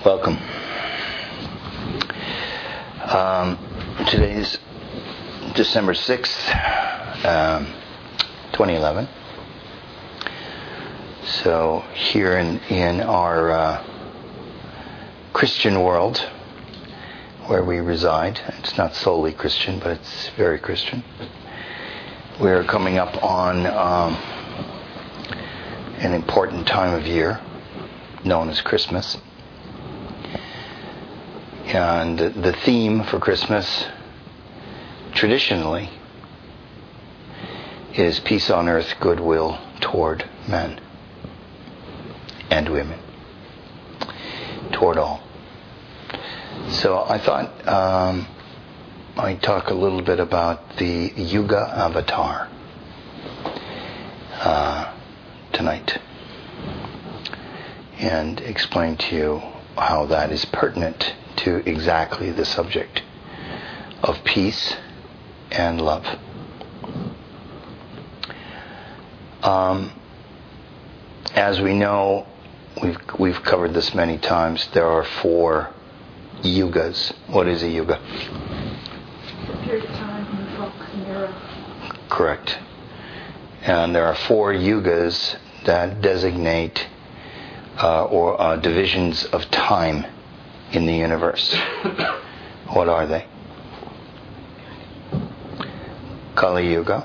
Welcome. Today's December 6th, 2011. So here in our Christian world where we reside, it's not solely Christian, but it's very Christian. We're coming up on an important time of year known as Christmas. And the theme for Christmas, traditionally, is peace on earth, goodwill toward men and women, toward all. So I thought I'd talk a little bit about the Yuga avatar tonight and explain to you how that is pertinent to exactly the subject of peace and love. As we know, we've covered this many times. There are 4 yugas. What is a yuga? A period of time, epoch, an era. Correct. And there are 4 yugas that designate or divisions of time in the universe. What are they? Kali Yuga.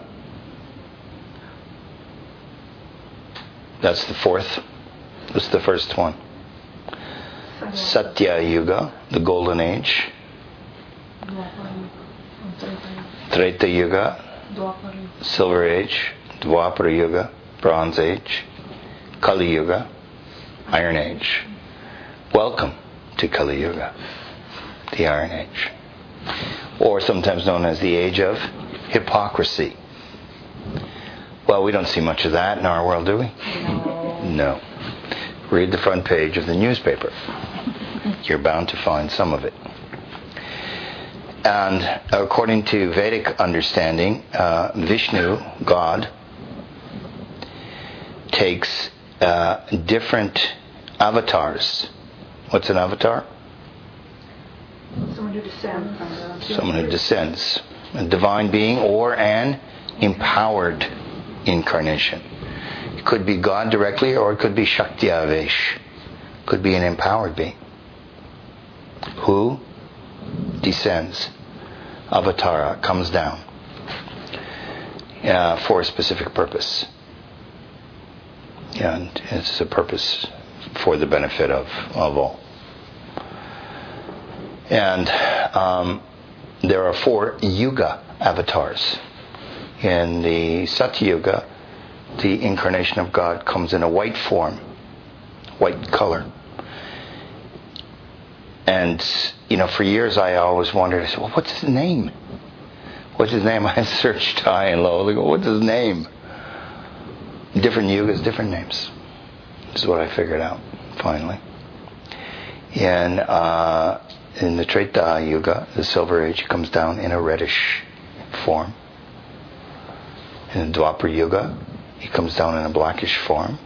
That's the 4th. That's the first one. Satya Yuga, the Golden Age. Treta Yuga, Silver Age. Dwapara Yuga, Bronze Age. Kali Yuga, Iron Age. Welcome to Kali Yuga, the Iron Age, or sometimes known as the Age of Hypocrisy. Well, we don't see much of that in our world, do we? No. Read the front page of the newspaper. You're bound to find some of it. And according to Vedic understanding, Vishnu, God, takes different avatars. What's an avatar? Someone who descends. Someone who descends. A divine being or an empowered incarnation. It could be God directly or it could be Shakti Avesh. Could be an empowered being who descends. Avatara comes down for a specific purpose. And it's a purpose for the benefit of all. And there are 4 Yuga avatars. In the Satya Yuga, the incarnation of God comes in a white form, white color. And, for years I always wondered, I said, well, what's his name? What's his name? I searched high and low. I go, what's his name? Different yugas, different names. This is what I figured out, finally. In the Treta Yuga, the Silver Age, it comes down in a reddish form. In the Dwapara Yuga, he comes down in a blackish form.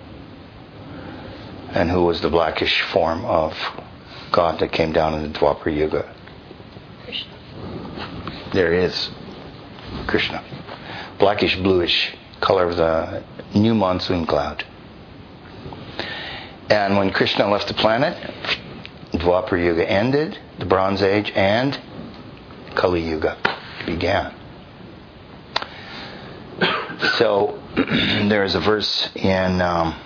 And who was the blackish form of God that came down in the Dwapara Yuga? Krishna. There he is. Krishna. Blackish, bluish color of the new monsoon cloud. And when Krishna left the planet, Dwapara Yuga ended, the Bronze Age, and Kali Yuga began. So there is a verse in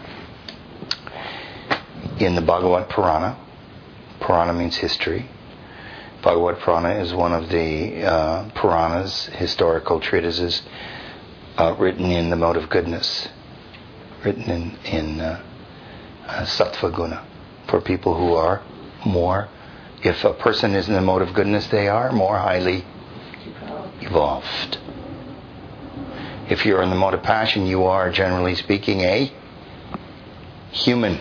the Bhagavad Purana. Purana means history. Bhagavad Purana is one of the Puranas, historical treatises written in the mode of goodness, written in Sattva Guna, for people who are more, if a person is in the mode of goodness, they are more highly evolved. If you're in the mode of passion, you are, generally speaking, a human.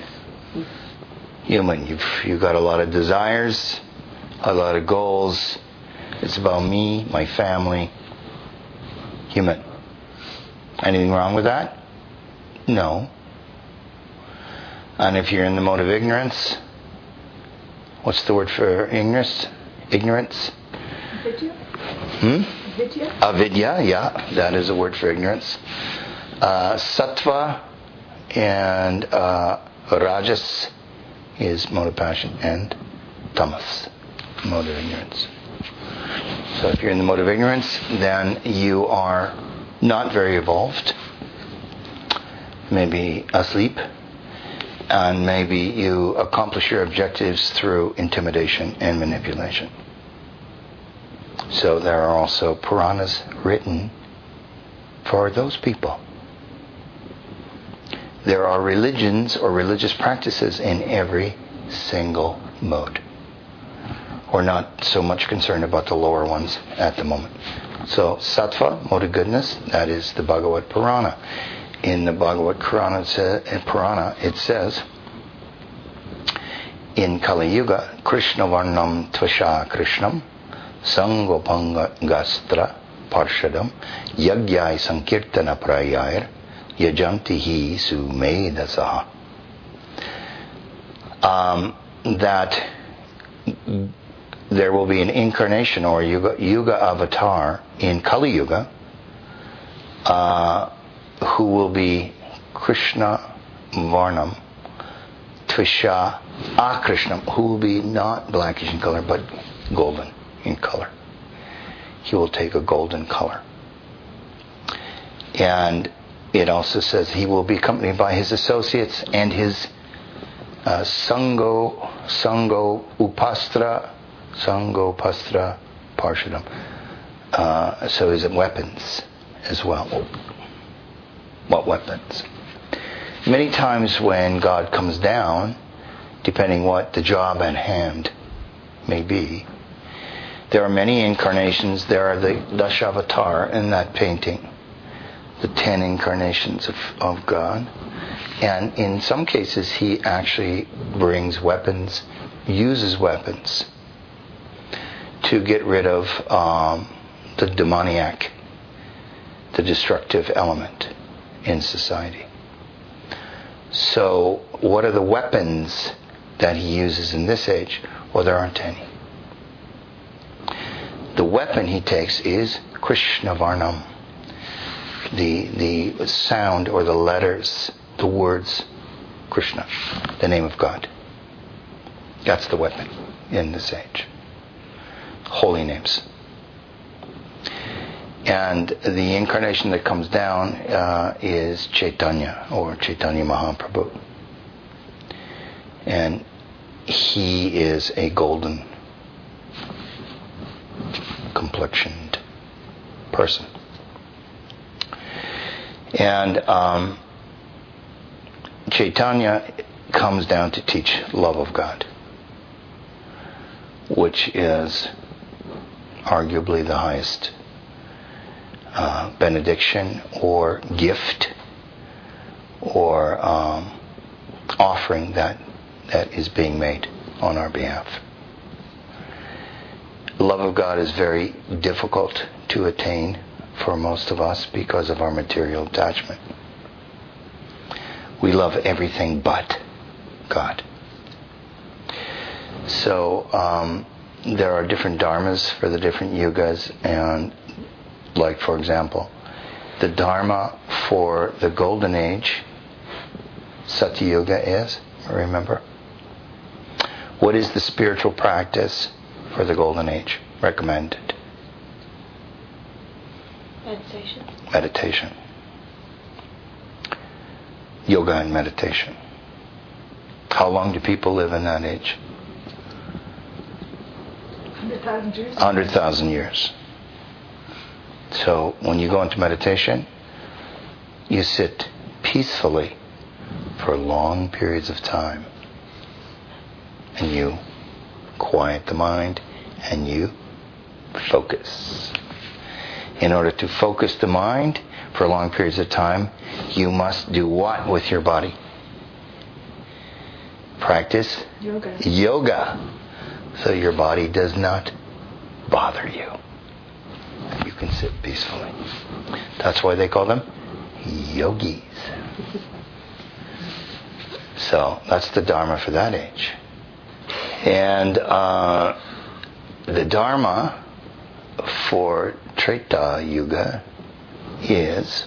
You've got a lot of desires, a lot of goals. It's about me, my family, human. Anything wrong with that? No. And if you're in the mode of ignorance, What's the word for ignorance? Ignorance? Vidya? Vidya? Avidya, yeah, that is a word for ignorance. Sattva and Rajas is mode of passion, and Tamas, mode of ignorance. So if you're in the mode of ignorance, then you are not very evolved, maybe asleep, and maybe you accomplish your objectives through intimidation and manipulation. So there are also Puranas written for those people. There are religions or religious practices in every single mode. We're not so much concerned about the lower ones at the moment. So Sattva, mode of goodness, that is the Bhagavad Purana. In the Bhagavad Purana, it says, in Kali Yuga, Krishna Varnam Tvasha Krishnam, Sangopanga Gastra Parshadam, Yagyai Sankirtana Prayayar, Yajantihi Sumedasaha. That there will be an incarnation or Yuga avatar in Kali Yuga who will be Krishna Varnam Tvisha Akrishnam, who will be not blackish in color but golden in color. He will take a golden color. And it also says he will be accompanied by his associates and his Sango Pastra Parshadam. So his weapons as well. What weapons? Many times when God comes down, depending what the job at hand may be, there are many incarnations. There are the Dashavatar in that painting, the 10 incarnations of God. And in some cases, he actually brings weapons, uses weapons to get rid of the demoniac, the destructive element in society. So, what are the weapons that he uses in this age? Well, there aren't any. The weapon he takes is Krishna Varnam. The sound or the letters, the words Krishna, the name of God. That's the weapon in this age. Holy names. And the incarnation that comes down is Chaitanya or Chaitanya Mahaprabhu. And he is a golden complexioned person. And Chaitanya comes down to teach love of God, which is arguably the highest benediction or gift or offering that is being made on our behalf. Love of God is very difficult to attain for most of us because of our material attachment. We love everything but God. So there are different dharmas for the different yugas, and like, for example, the dharma for the golden age, Satya Yuga, is, remember? What is the spiritual practice for the golden age recommended? Meditation. Yoga and meditation. How long do people live in that age? 100,000 years. 100,000 years. So when you go into meditation, you sit peacefully for long periods of time. And you quiet the mind and you focus. In order to focus the mind for long periods of time, you must do what with your body? Practice yoga. So your body does not bother you. You can sit peacefully. That's why they call them yogis. So that's the dharma for that age. And the Dharma for Treta Yuga is...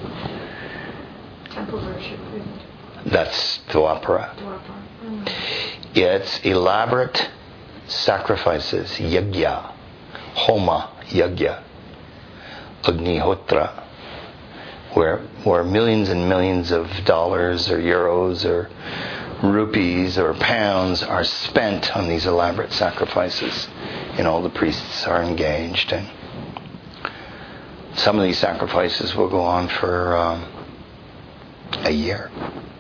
Temple worship. That's Dwapara. It's elaborate sacrifices, yajna, homa, yajna, agnihotra, where millions and millions of dollars or euros or rupees or pounds are spent on these elaborate sacrifices. And all the priests are engaged. And some of these sacrifices will go on for a year.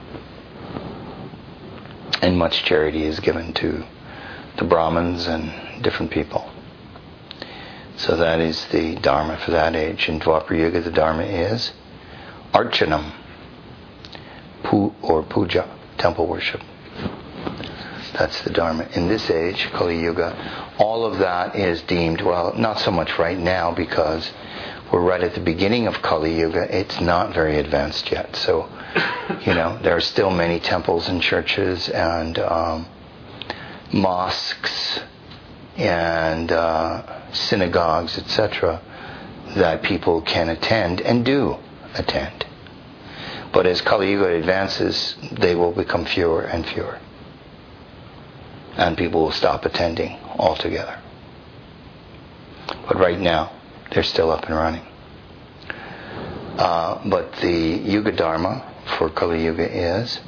And much charity is given to the Brahmins and different people. So that is the Dharma for that age. In Dwapara Yuga, the Dharma is Archanam, or Puja, temple worship. That's the Dharma. In this age, Kali Yuga, all of that is deemed, well, not so much right now because we're right at the beginning of Kali Yuga. It's not very advanced yet. So, there are still many temples and churches and mosques and synagogues, etc., that people can attend and do attend. But as Kali Yuga advances, they will become fewer and fewer. And people will stop attending altogether. But right now, they're still up and running. But the Yuga Dharma for Kali Yuga is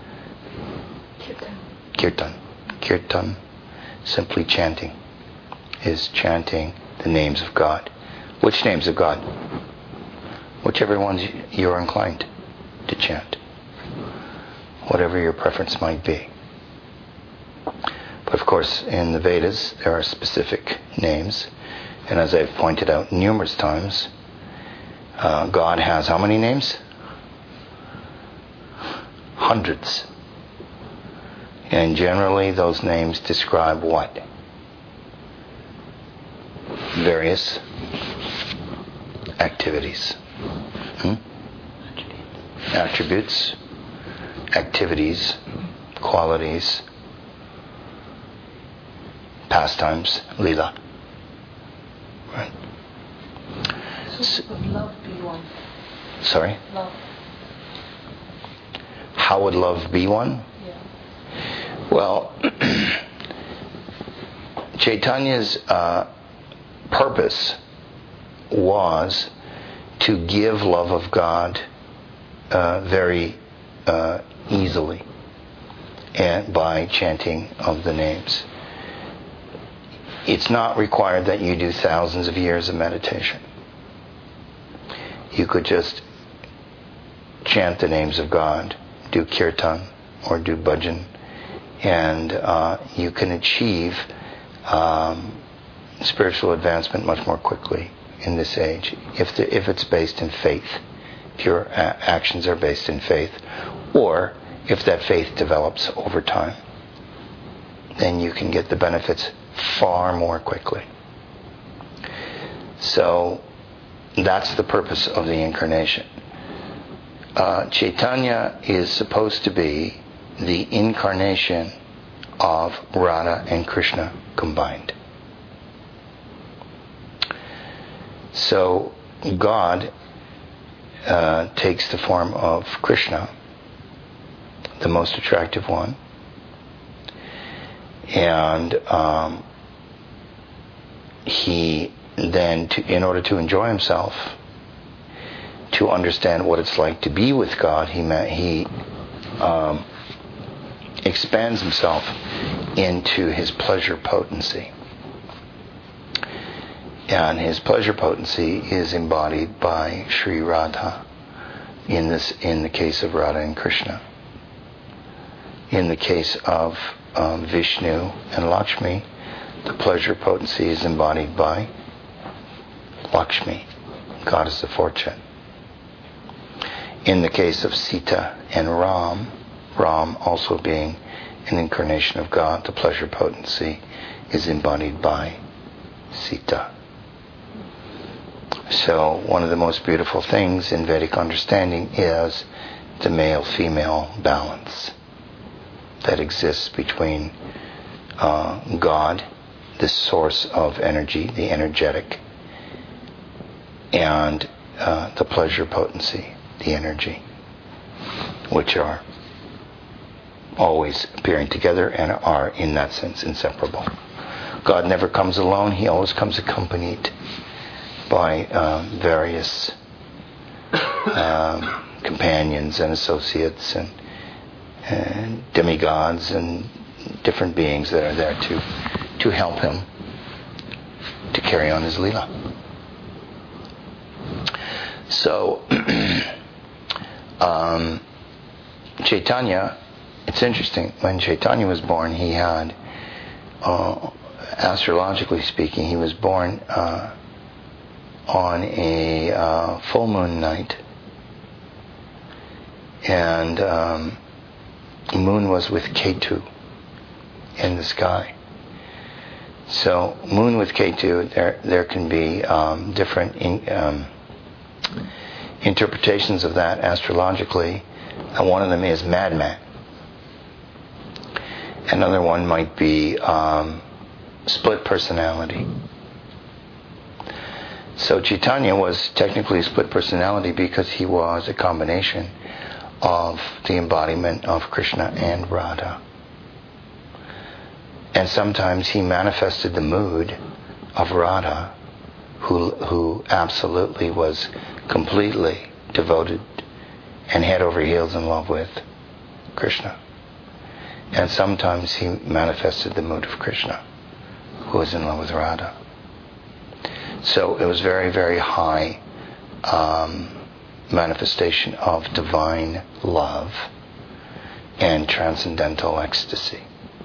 Kirtan. Kirtan, simply chanting, is chanting the names of God. Which names of God? Whichever ones you're inclined to chant. Whatever your preference might be. But of course, in the Vedas, there are specific names. And as I've pointed out numerous times, God has how many names? Hundreds. And generally, those names describe what? Various activities. Attributes, activities, qualities, pastimes, lila. Right. So would love be one? Sorry? Love. How would love be one? Yeah. Well, Chaitanya's purpose was to give love of God very easily and by chanting of the names. It's not required that you do thousands of years of meditation. You could just chant the names of God, do kirtan or do bhajan, and you can achieve spiritual advancement much more quickly in this age if it's based in faith, if your actions are based in faith, or if that faith develops over time, then you can get the benefits far more quickly. So that's the purpose of the incarnation. Chaitanya is supposed to be the incarnation of Radha and Krishna combined. So God takes the form of Krishna, the most attractive one, and he then, in order to enjoy himself, to understand what it's like to be with God, he expands himself into his pleasure potency. And his pleasure potency is embodied by Sri Radha in the case of Radha and Krishna. In the case of Vishnu and Lakshmi, the pleasure potency is embodied by Lakshmi, goddess of fortune. In the case of Sita and Ram also being an incarnation of God, the pleasure potency is embodied by Sita. So one of the most beautiful things in Vedic understanding is the male-female balance that exists between God, the source of energy, the energetic, and the pleasure potency, the energy, which are always appearing together and are, in that sense, inseparable. God never comes alone. He always comes accompanied by various companions and associates and demigods and different beings that are there to help him to carry on his Leela. So, Chaitanya, it's interesting, when Chaitanya was born, he had, astrologically speaking, he was born on a full moon night, and moon was with Ketu in the sky. So moon with Ketu, there can be different interpretations of that astrologically, and one of them is madman. Another one might be split personality. So Chaitanya was technically a split personality because he was a combination of the embodiment of Krishna and Radha. And sometimes he manifested the mood of Radha, who absolutely was completely devoted and head over heels in love with Krishna. And sometimes he manifested the mood of Krishna, who was in love with Radha. So it was very, very high manifestation of divine love and transcendental ecstasy.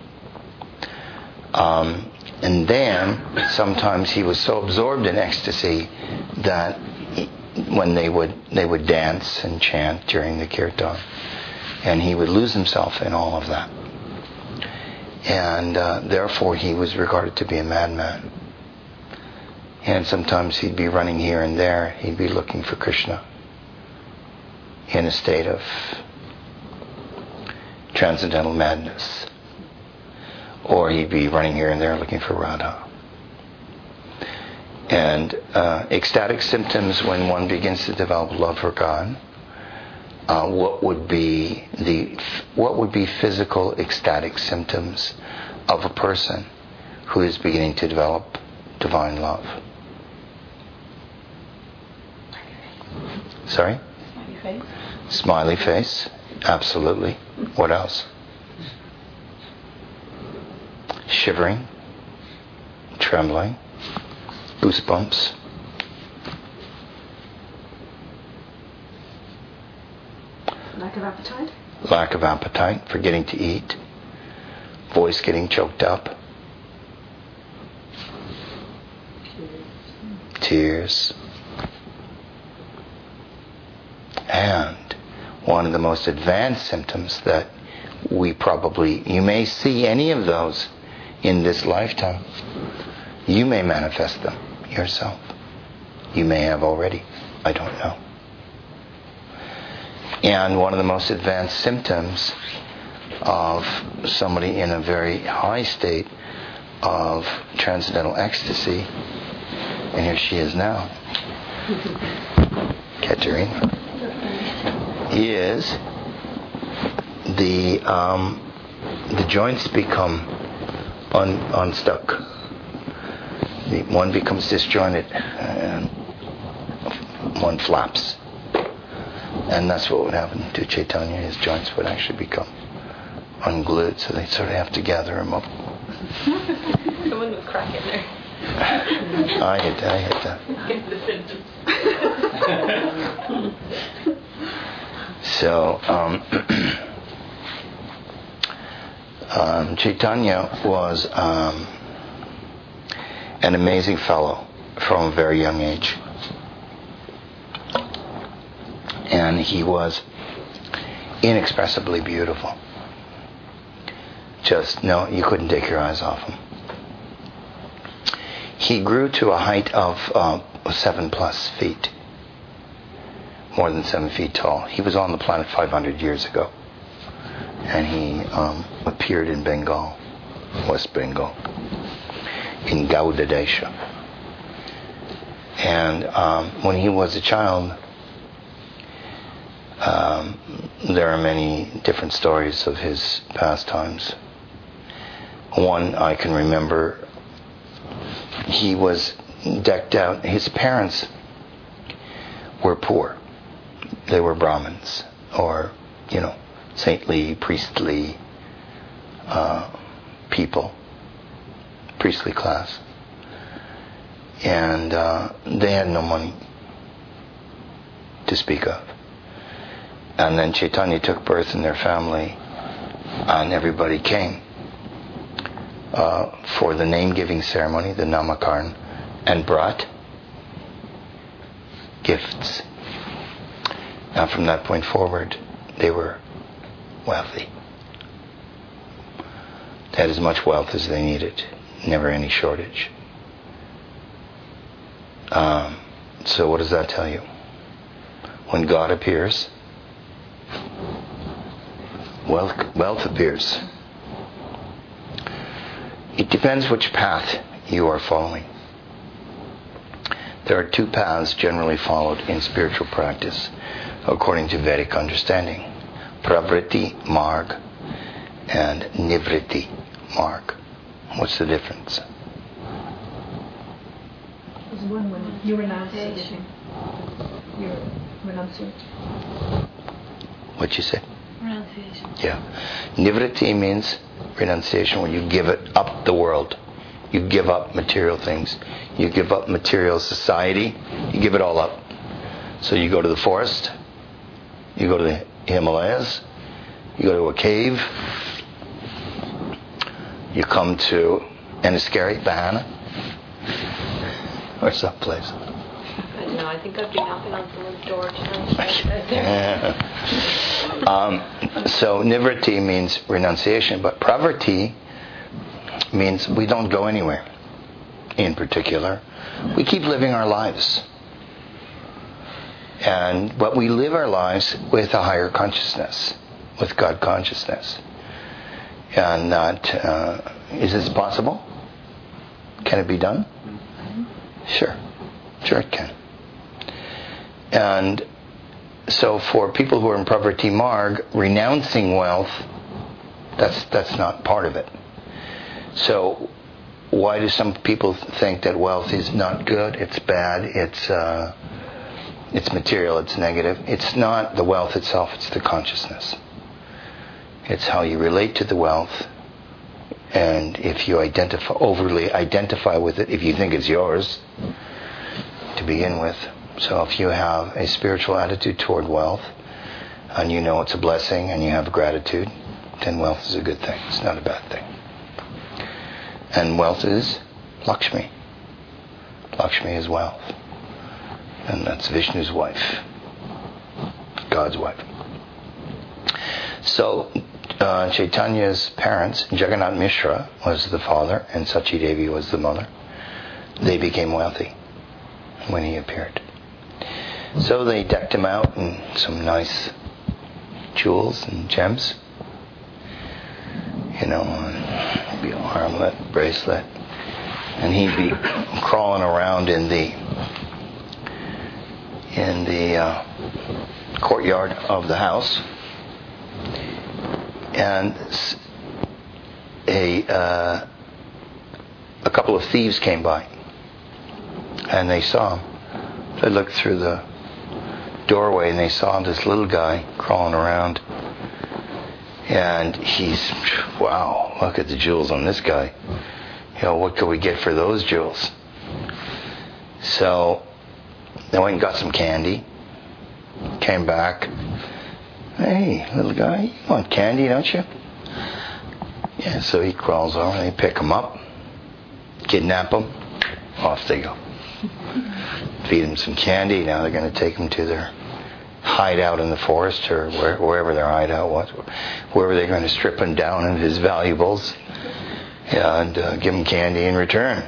And then sometimes he was so absorbed in ecstasy that when they would dance and chant during the kirtan, and he would lose himself in all of that. And therefore he was regarded to be a madman. And sometimes he'd be running here and there. He'd be looking for Krishna in a state of transcendental madness. Or he'd be running here and there looking for Radha. And ecstatic symptoms, when one begins to develop love for God, what would be physical ecstatic symptoms of a person who is beginning to develop divine love? Sorry? Smiley face. Smiley face, absolutely. What else? Shivering, trembling, goosebumps. Lack of appetite. Lack of appetite, forgetting to eat, voice getting choked up, tears. And one of the most advanced symptoms that you may see any of those in this lifetime. You may manifest them yourself. You may have already. I don't know. And one of the most advanced symptoms of somebody in a very high state of transcendental ecstasy, and here she is now, Katerina, is the joints become unstuck. One becomes disjointed and one flaps. And that's what would happen to Chaitanya. His joints would actually become unglued, so they'd sort of have to gather him up. Someone was cracking there. I hit that. Get the symptoms. So, Chaitanya was an amazing fellow from a very young age. And he was inexpressibly beautiful. You couldn't take your eyes off him. He grew to a height of 7+ feet. More than 7 feet tall. He was on the planet 500 years ago. And he appeared in Bengal. West Bengal, in Gauda Desha. And when he was a child, there are many different stories of his pastimes. One I can remember, he was decked out. His parents were poor. They were Brahmins, or, saintly, priestly people, priestly class. And they had no money to speak of. And then Chaitanya took birth in their family, and everybody came for the name-giving ceremony, the Namakarn, and brought gifts. Now from that point forward, they were wealthy. They had as much wealth as they needed, never any shortage. So what does that tell you? When God appears, wealth appears. It depends which path you are following. There are two paths generally followed in spiritual practice, according to Vedic understanding: Pravritti Marg and Nivritti Marg. What's the difference? There's one when you renunciation. You're renunciating. What'd you say? Renunciation. Yeah. Nivritti means renunciation, when you give it up the world. You give up material things. You give up material society. You give it all up. So you go to the forest. You go to the Himalayas. You go to a cave. You come to Enniskerry, Bahana, or someplace. I don't know. I think I'd be knocking on someone's door tonight. So nivritti means renunciation, but pravritti means we don't go anywhere in particular. We keep living our lives. But we live our lives with a higher consciousness, with God consciousness. And that, is this possible? Can it be done? Sure. Sure it can. And so for people who are in Pravritti Marg, renouncing wealth, that's not part of it. So why do some people think that wealth is not good, it's bad, it's material, it's negative? It's not the wealth itself, it's the consciousness. It's how you relate to the wealth, and if you overly identify with it, if you think it's yours to begin with. So if you have a spiritual attitude toward wealth, and you know it's a blessing, and you have gratitude, then wealth is a good thing. It's not a bad thing. And wealth is Lakshmi. Lakshmi is wealth. And that's Vishnu's wife. God's wife. So Chaitanya's parents, Jagannath Mishra was the father and Sachi Devi was the mother. They became wealthy when he appeared. So they decked him out in some nice jewels and gems. Be an armlet, bracelet, and he'd be crawling around in the courtyard of the house, and a couple of thieves came by, and they saw him. They looked through the doorway, and they saw this little guy crawling around. And wow, look at the jewels on this guy. What could we get for those jewels? So they went and got some candy. Came back. Hey, little guy, you want candy, don't you? Yeah, so he crawls over, and they pick him up, kidnap him, off they go. Feed him some candy. Now they're going to take him to their hideout in the forest, or wherever their hideout was, wherever they're going to strip him down of his valuables and give him candy in return.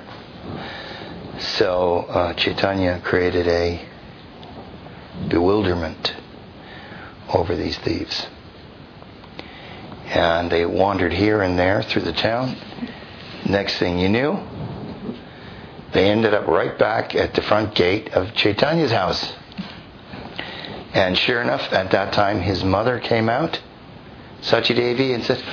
So Chaitanya created a bewilderment over these thieves. And they wandered here and there through the town, Next thing you knew, they ended up right back at the front gate of Chaitanya's house. And sure enough, at that time, his mother came out, Sachidevi, and said,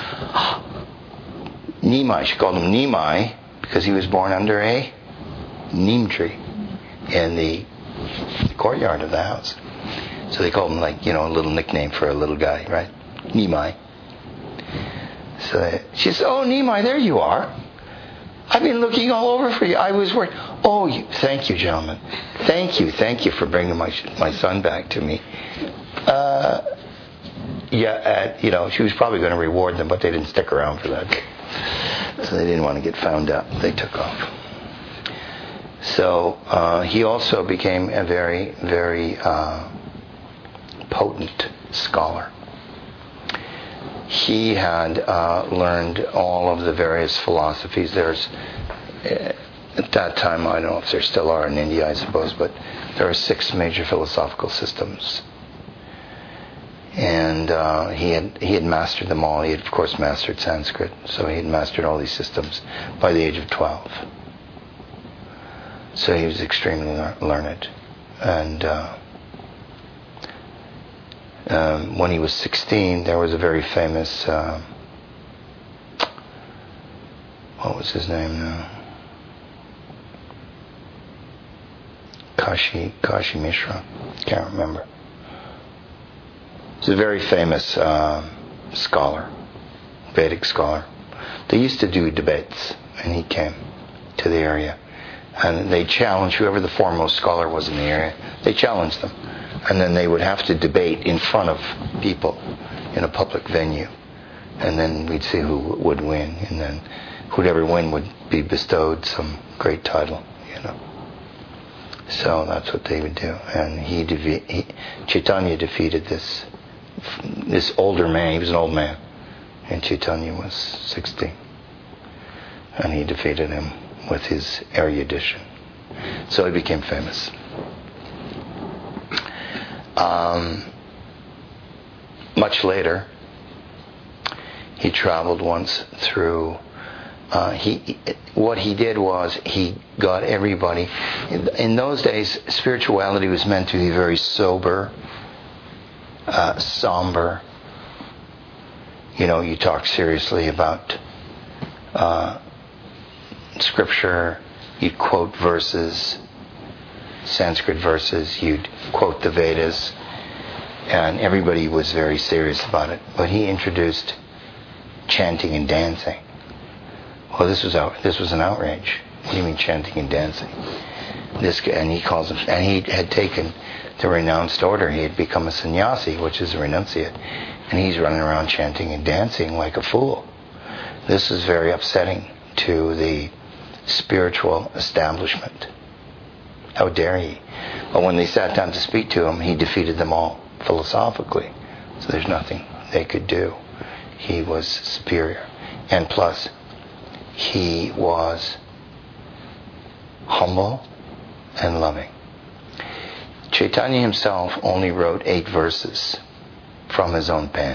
Nimai. She called him Nimai because he was born under a neem tree in the courtyard of the house. So they called him, like, a little nickname for a little guy, right? Nimai. So she said, oh, Nimai, there you are. I've been looking all over for you. I was worried. Oh, thank you, gentlemen. Thank you for bringing my son back to me. She was probably going to reward them, but they didn't stick around for that. So they didn't want to get found out. They took off. So he also became a very, very potent scholar. He had learned all of the various philosophies. There's, at that time, I don't know if there still are in India, I suppose, but there are 6 major philosophical systems. And he had mastered them all. He had, of course, mastered Sanskrit, so he had mastered all these systems by the age of 12. So he was extremely learned. And when he was 16, there was a very famous, what was his name now? Kashi Mishra. Can't remember. He's a very famous scholar, Vedic scholar. They used to do debates, and he came to the area. And they challenged whoever the foremost scholar was in the area. They challenged them. And then they would have to debate in front of people in a public venue. And then we'd see who would win. And then whoever win would be bestowed some great title, So that's what they would do. And Chaitanya defeated this older man. He was an old man. And Chaitanya was 16. And he defeated him with his erudition. So he became famous. Much later, he traveled once through. What he did was he got everybody. In those days, spirituality was meant to be very sober, somber. You talk seriously about scripture. You'd quote verses, Sanskrit verses. You'd quote the Vedas, and everybody was very serious about it. But he introduced chanting and dancing. Well, this was an outrage. What do you mean chanting and dancing? This guy, and he had taken the renounced order. He had become a sannyasi, which is a renunciate, and he's running around chanting and dancing like a fool. This is very upsetting to the spiritual establishment. How dare he? But when they sat down to speak to him, he defeated them all philosophically. So there's nothing they could do. He was superior. And plus, he was humble and loving. Chaitanya himself only wrote 8 verses from his own pen.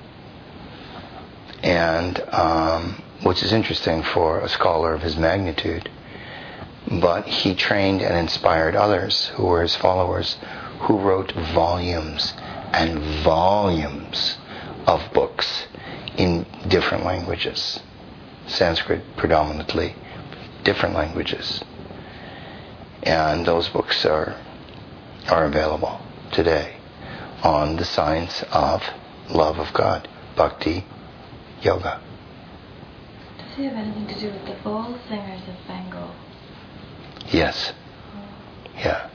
And which is interesting for a scholar of his magnitude. But he trained and inspired others who were his followers, who wrote volumes and volumes of books in different languages. Sanskrit predominantly, different languages. And those books are available today on the science of love of God, bhakti yoga. Does he have anything to do with the Bhol singers of Bengal? Yes. Yeah.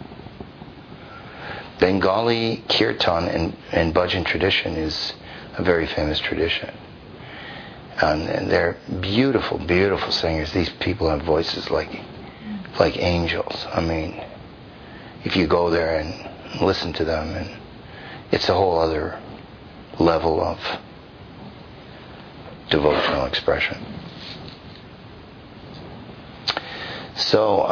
Bengali kirtan and bhajan tradition is a very famous tradition. And they're beautiful, beautiful singers. These people have voices like angels. I mean, if you go there and listen to them, and it's a whole other level of devotional expression. So,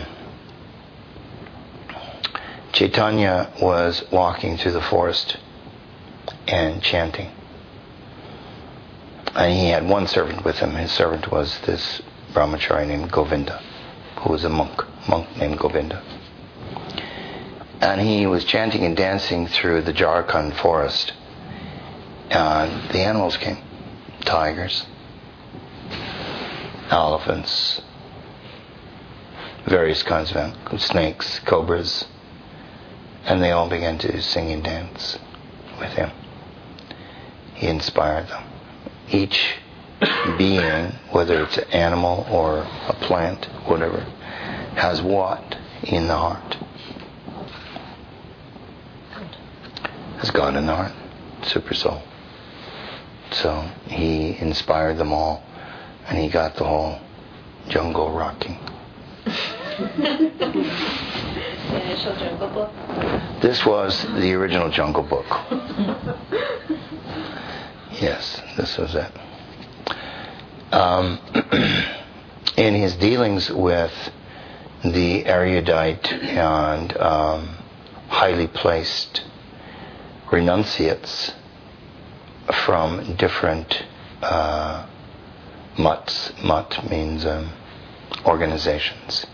Chaitanya was walking through the forest and chanting. And he had one servant with him. His servant was this brahmachari named Govinda, who was a monk named Govinda. And he was chanting and dancing through the Jharkhand forest. And the animals came. Tigers, elephants, various kinds of animals, snakes, cobras. And they all began to sing and dance with him. He inspired them. Each being, whether it's an animal or a plant, whatever, has what in the heart? Has God in the heart. Super soul. So he inspired them all, and he got the whole jungle rocking. The initial Jungle Book? This was the original Jungle Book. Yes, this was it. In his dealings with the erudite and highly placed renunciates from different mutts. Mutt means organizations,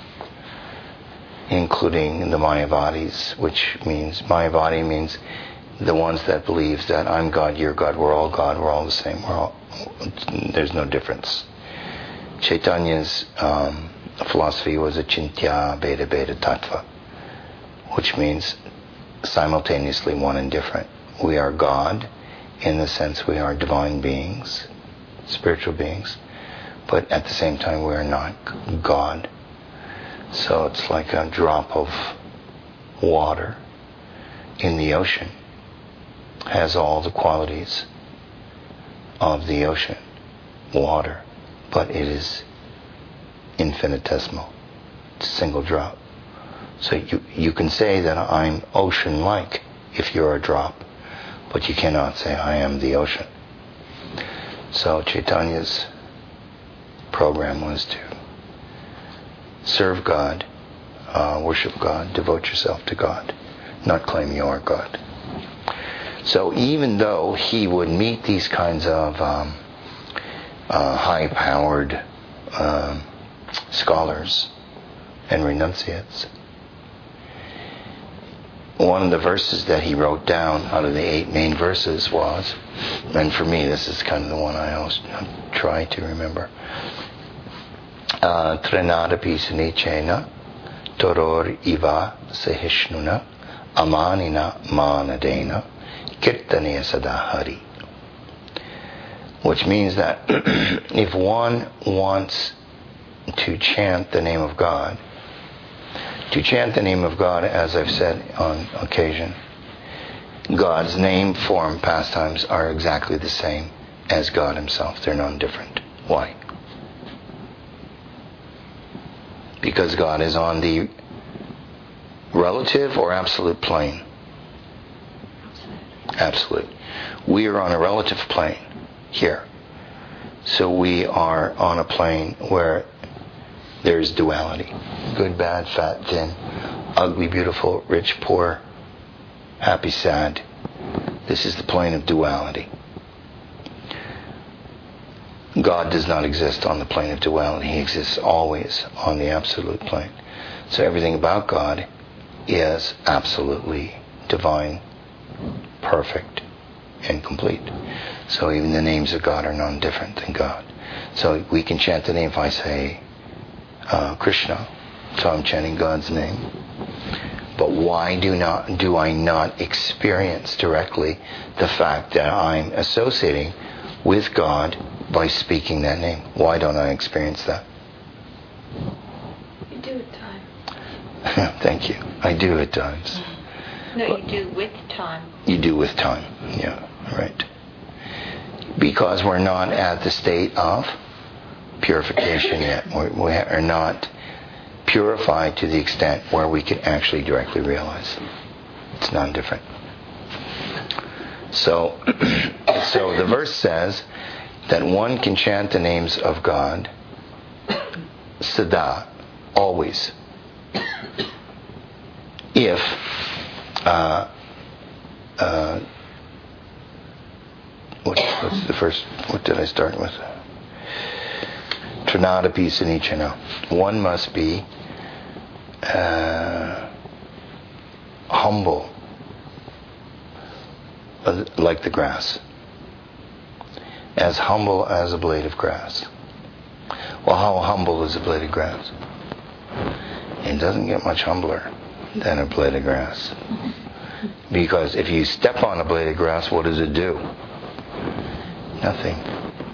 including the Mayavadis, which means Mayavadi means the ones that believe that I'm God, you're God, we're all God, we're all the same, there's no difference. Chaitanya's philosophy was Achintya Bheda Bheda Tattva, which means simultaneously one and different. We are God in the sense we are divine beings, spiritual beings, but at the same time we are not God. So it's like a drop of water in the ocean has all the qualities of the ocean, water, but it is infinitesimal. It's a single drop. So you can say that I'm ocean-like if you're a drop, but you cannot say I am the ocean. So Chaitanya's program was to serve God, worship God, devote yourself to God, not claim you are God. So even though he would meet these kinds of high-powered scholars and renunciates, one of the verses that he wrote down out of the 8 main verses was, and for me this is kind of the one I always try to remember, Trinadapi Sunichena Toror Iva Sahishnuna Amanina Manadena Kirtaniya Sadahari, which means that if one wants to chant the name of God, as I've said on occasion, God's name, form, pastimes are exactly the same as God himself. They're non-different. Why? Because God is on the relative or absolute plane? Absolute. We are on a relative plane here. So we are on a plane where there's duality. Good, bad, fat, thin, ugly, beautiful, rich, poor, happy, sad. This is the plane of duality. God does not exist on the plane of duality. He exists always on the absolute plane. So everything about God is absolutely divine, perfect, and complete. So even the names of God are non-different than God. So we can chant the name. If I say Krishna, so I'm chanting God's name. But why do I not experience directly the fact that I'm associating with God by speaking that name? Why don't I experience that? You do at times. Thank you. I do at times. No, you do with time. You do with time. Yeah, right. Because we're not at the state of purification yet. We are not purified to the extent where we can actually directly realize. It's non-different. So the verse says that one can chant the names of God sada, always, if what's the first, what did I start with? Trinadapi Sanichana. One must be humble, like the grass. As humble as a blade of grass. Well, how humble is a blade of grass? It doesn't get much humbler than a blade of grass. Because if you step on a blade of grass, what does it do? Nothing.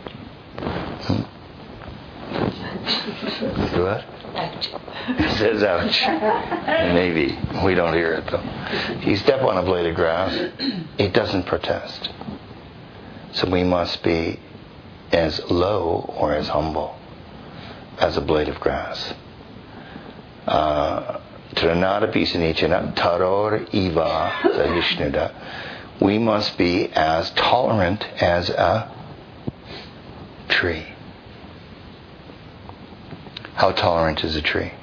What? It says ouch. Maybe. We don't hear it though. If you step on a blade of grass, it doesn't protest. So we must be as low or as humble as a blade of grass. Tranadapi Sanichana Taror Iva Sahishnida. We must be as tolerant as a tree. How tolerant is a tree?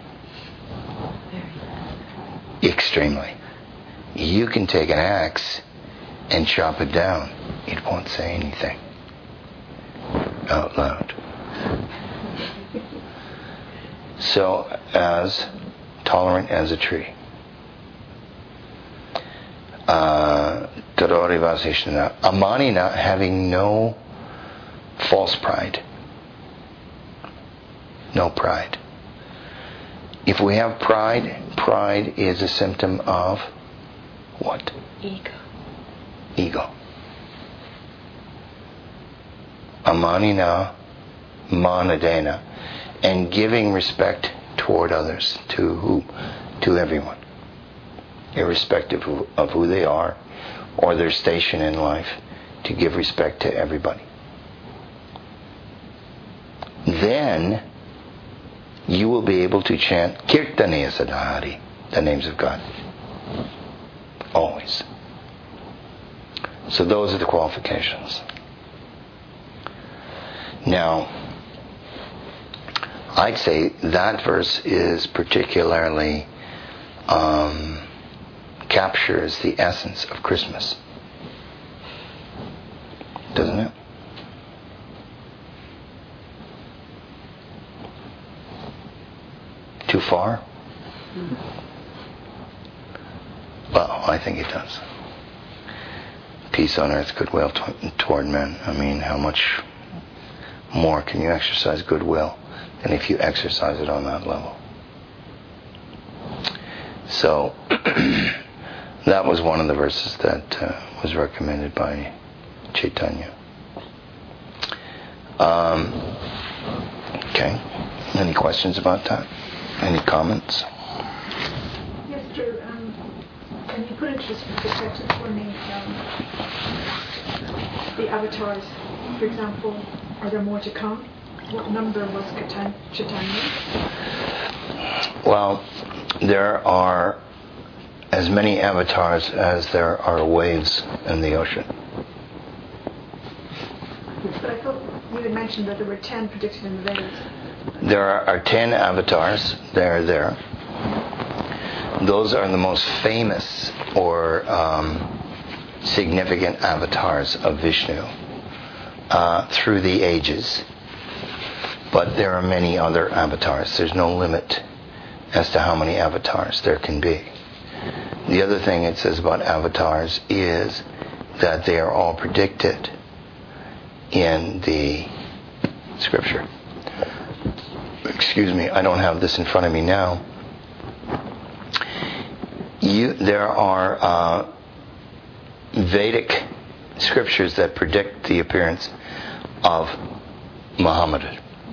Extremely. You can take an axe and chop it down. It won't say anything out loud. So, as tolerant as a tree. Amanina, having no false pride. No pride. If we have pride, pride is a symptom of what? Ego. Amanina, manadena, and giving respect toward others, to who? To everyone, irrespective of who they are or their station in life, to give respect to everybody. Then you will be able to chant Kirtaneya Sadhari, the names of God. Always. So those are the qualifications. Now, I'd say that verse is particularly captures the essence of Christmas. Doesn't it? Too far? Well, I think it does. Peace on earth, goodwill toward men. I mean, how much more can you exercise goodwill than if you exercise it on that level? So, that was one of the verses that was recommended by Chaitanya. Okay. Any questions about that? Any comments? Yes, Drew. Can you put into perspective for me the avatars? For example, are there more to come? What number was Chaitanya? Well, there are as many avatars as there are waves in the ocean. But I thought you had mentioned that there were 10 predicted in the Vedas. There are 10 avatars. They're there. Those are the most famous or significant avatars of Vishnu through the ages. But there are many other avatars. There's no limit as to how many avatars there can be. The other thing it says about avatars is that they are all predicted in the scripture. Excuse me, I don't have this in front of me now. There are Vedic scriptures that predict the appearance of Muhammad.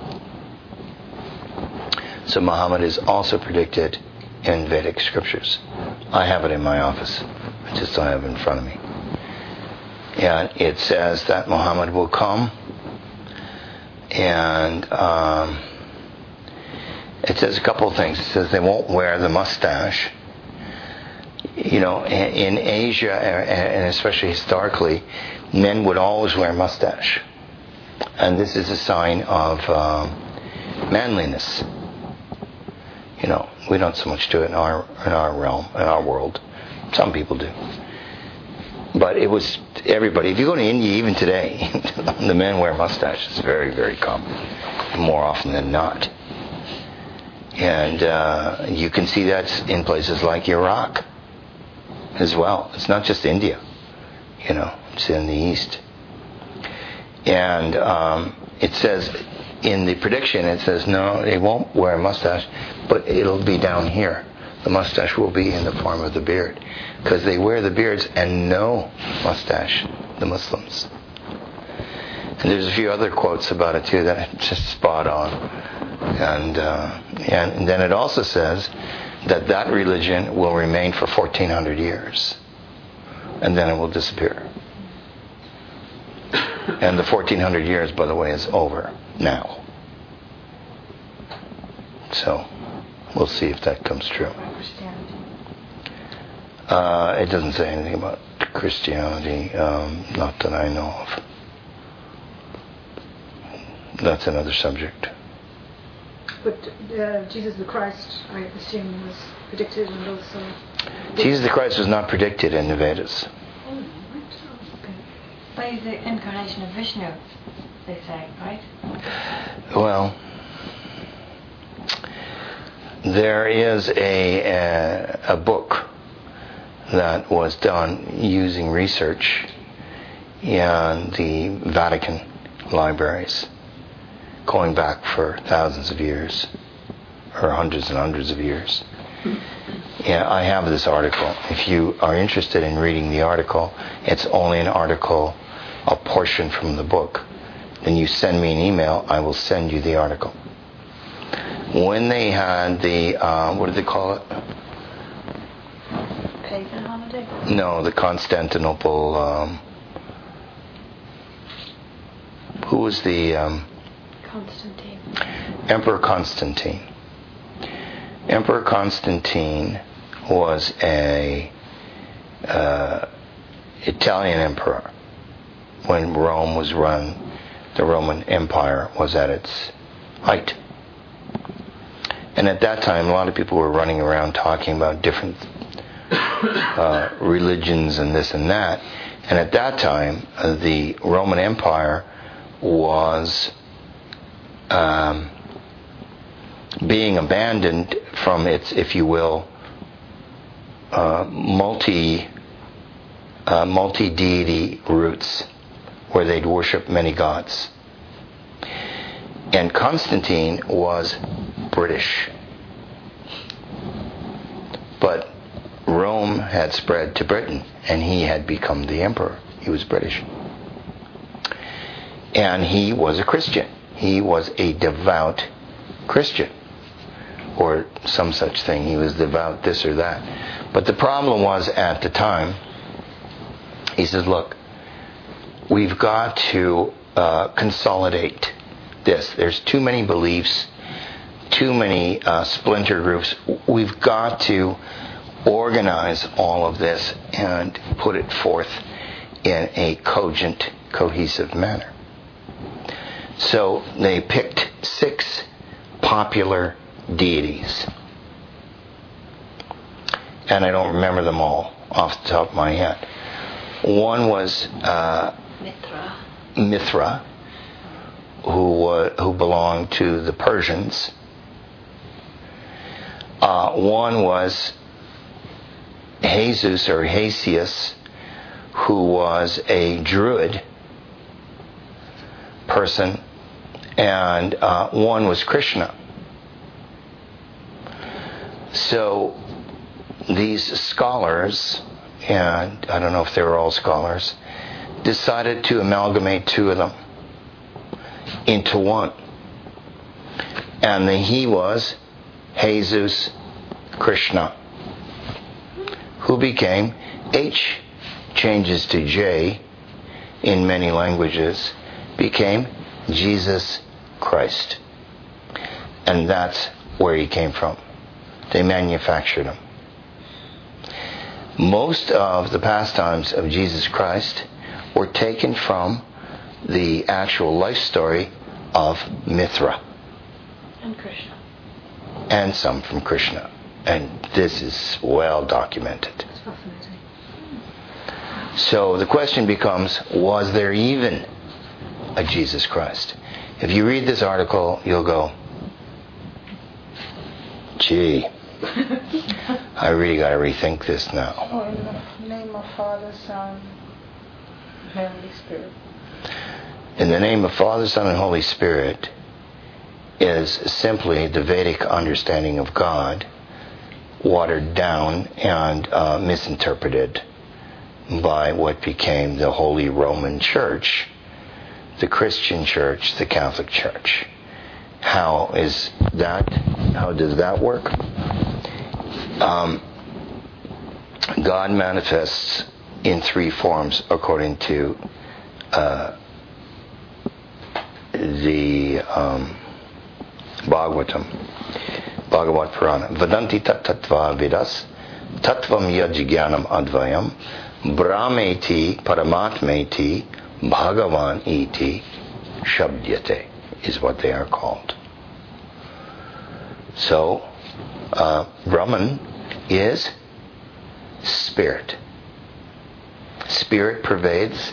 So Muhammad is also predicted in Vedic scriptures. I have it in my office. I just don't have it in front of me. And it says that Muhammad will come, and it says a couple of things. It says they won't wear the mustache. You know, in Asia, and especially historically, men would always wear mustache. And this is a sign of manliness. You know, we don't so much do it in our realm, in our world. Some people do. But it was everybody. If you go to India even today, the men wear mustaches. It's very, very common. more often than not. And you can see that in places like Iraq as well. It's not just India, it's in the East. And it says, in the prediction, it says, no, they won't wear a mustache, but it'll be down here. The mustache will be in the form of the beard. Because they wear the beards and no mustache, the Muslims. And there's a few other quotes about it too that are just spot on. And then it also says that religion will remain for 1400 years. And then it will disappear. And the 1400 years, by the way, is over now. So, we'll see if that comes true. It doesn't say anything about Christianity, not that I know of. That's another subject. But Jesus the Christ, I assume, was predicted and also... Jesus the Christ was not predicted in the Vedas. Oh, right. Okay. But he's the incarnation of Vishnu, they say, right? Well, there is a book that was done using research in the Vatican libraries, going back for thousands of years, or hundreds and hundreds of years. Yeah, I have this article. If you are interested in reading the article, it's only an article, a portion from the book. Then you send me an email, I will send you the article. When they had the, what did they call it? Pagan holiday? No, the Constantinople, who was the... Constantine. Emperor Constantine. Emperor Constantine was a Italian emperor when Rome was run. The Roman Empire was at its height. And at that time, a lot of people were running around talking about different religions and this and that. And at that time, the Roman Empire was being abandoned from its, if you will, multi-deity roots, where they'd worship many gods. And Constantine was British. But Rome had spread to Britain, and he had become the emperor. He was British. And he was a Christian. He was a devout Christian, or some such thing. He was devout this or that. But the problem was, at the time, he says, look, we've got to consolidate this. There's too many beliefs, too many splinter groups. We've got to organize all of this and put it forth in a cogent, cohesive manner. So they picked 6 popular deities. And I don't remember them all off the top of my head. One was Mithra, who belonged to the Persians. One was Jesus or Hesius, who was a Druid person, and one was Krishna. So these scholars, and I don't know if they were all scholars, decided to amalgamate 2 of them into one. And he was Jesus Krishna, who became, H changes to J in many languages, became Jesus Christ. And that's where he came from. They manufactured him. Most of the pastimes of Jesus Christ were taken from the actual life story of Mithra. And Krishna. And some from Krishna. And this is well documented. That's fascinating. So the question becomes, was there even a Jesus Christ? If you read this article, you'll go, gee, I really got to rethink this now. Oh, in the name of Father, Son, Holy Spirit. In the name of Father, Son, and Holy Spirit is simply the Vedic understanding of God, watered down and misinterpreted by what became the Holy Roman Church, the Christian Church, the Catholic Church. How does that work? God manifests in three forms according to the Bhagavad Purana. Vadanti tattva vidas tattvam yajnanam advayam brahmeti paramatmeti bhagavan iti shabdyate is what they are called. So Brahman is spirit. Spirit pervades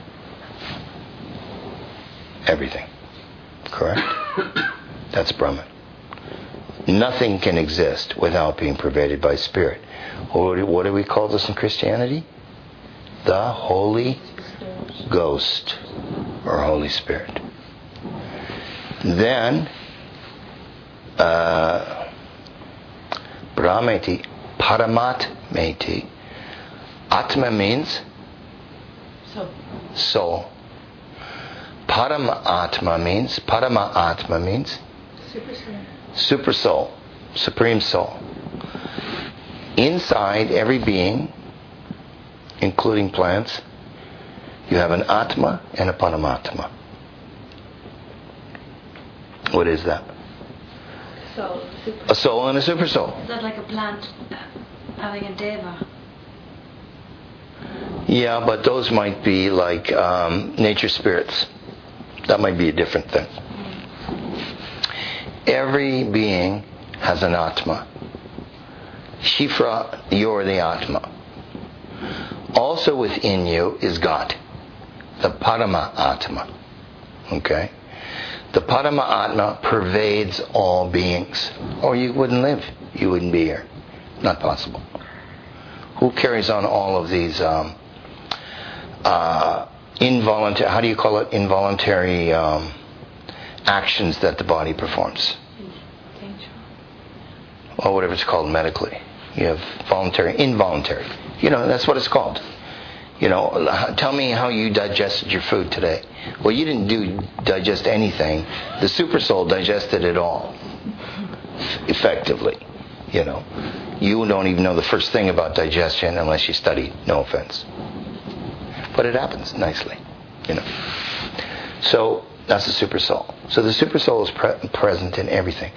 everything. Correct? That's Brahman. Nothing can exist without being pervaded by spirit. What do we call this in Christianity? The Holy Ghost or Holy Spirit. Then Brahmeti, Paramatmeti. Atma means soul. Parama Atma means super soul, supreme soul. Inside every being, including plants, you have an Atma and a Paramatma. What is that? A soul and a super soul. Is that like a plant having a deva? Yeah, but those might be like nature spirits. That might be a different thing. Every being has an Atma. Shifra, you're the Atma. Also within you is God, the Parama Atma. Okay? The Parama Atma pervades all beings. Or you wouldn't live. You wouldn't be here. Not possible. Who carries on all of these involuntary, how do you call it? Involuntary actions that the body performs. Or whatever it's called medically. You have voluntary, involuntary. That's what it's called. Tell me how you digested your food today. Well, you didn't digest anything. The super soul digested it all. Effectively. You don't even know the first thing about digestion unless you study. No offense. But it happens nicely. So that's the super soul. So the super soul is present in everything.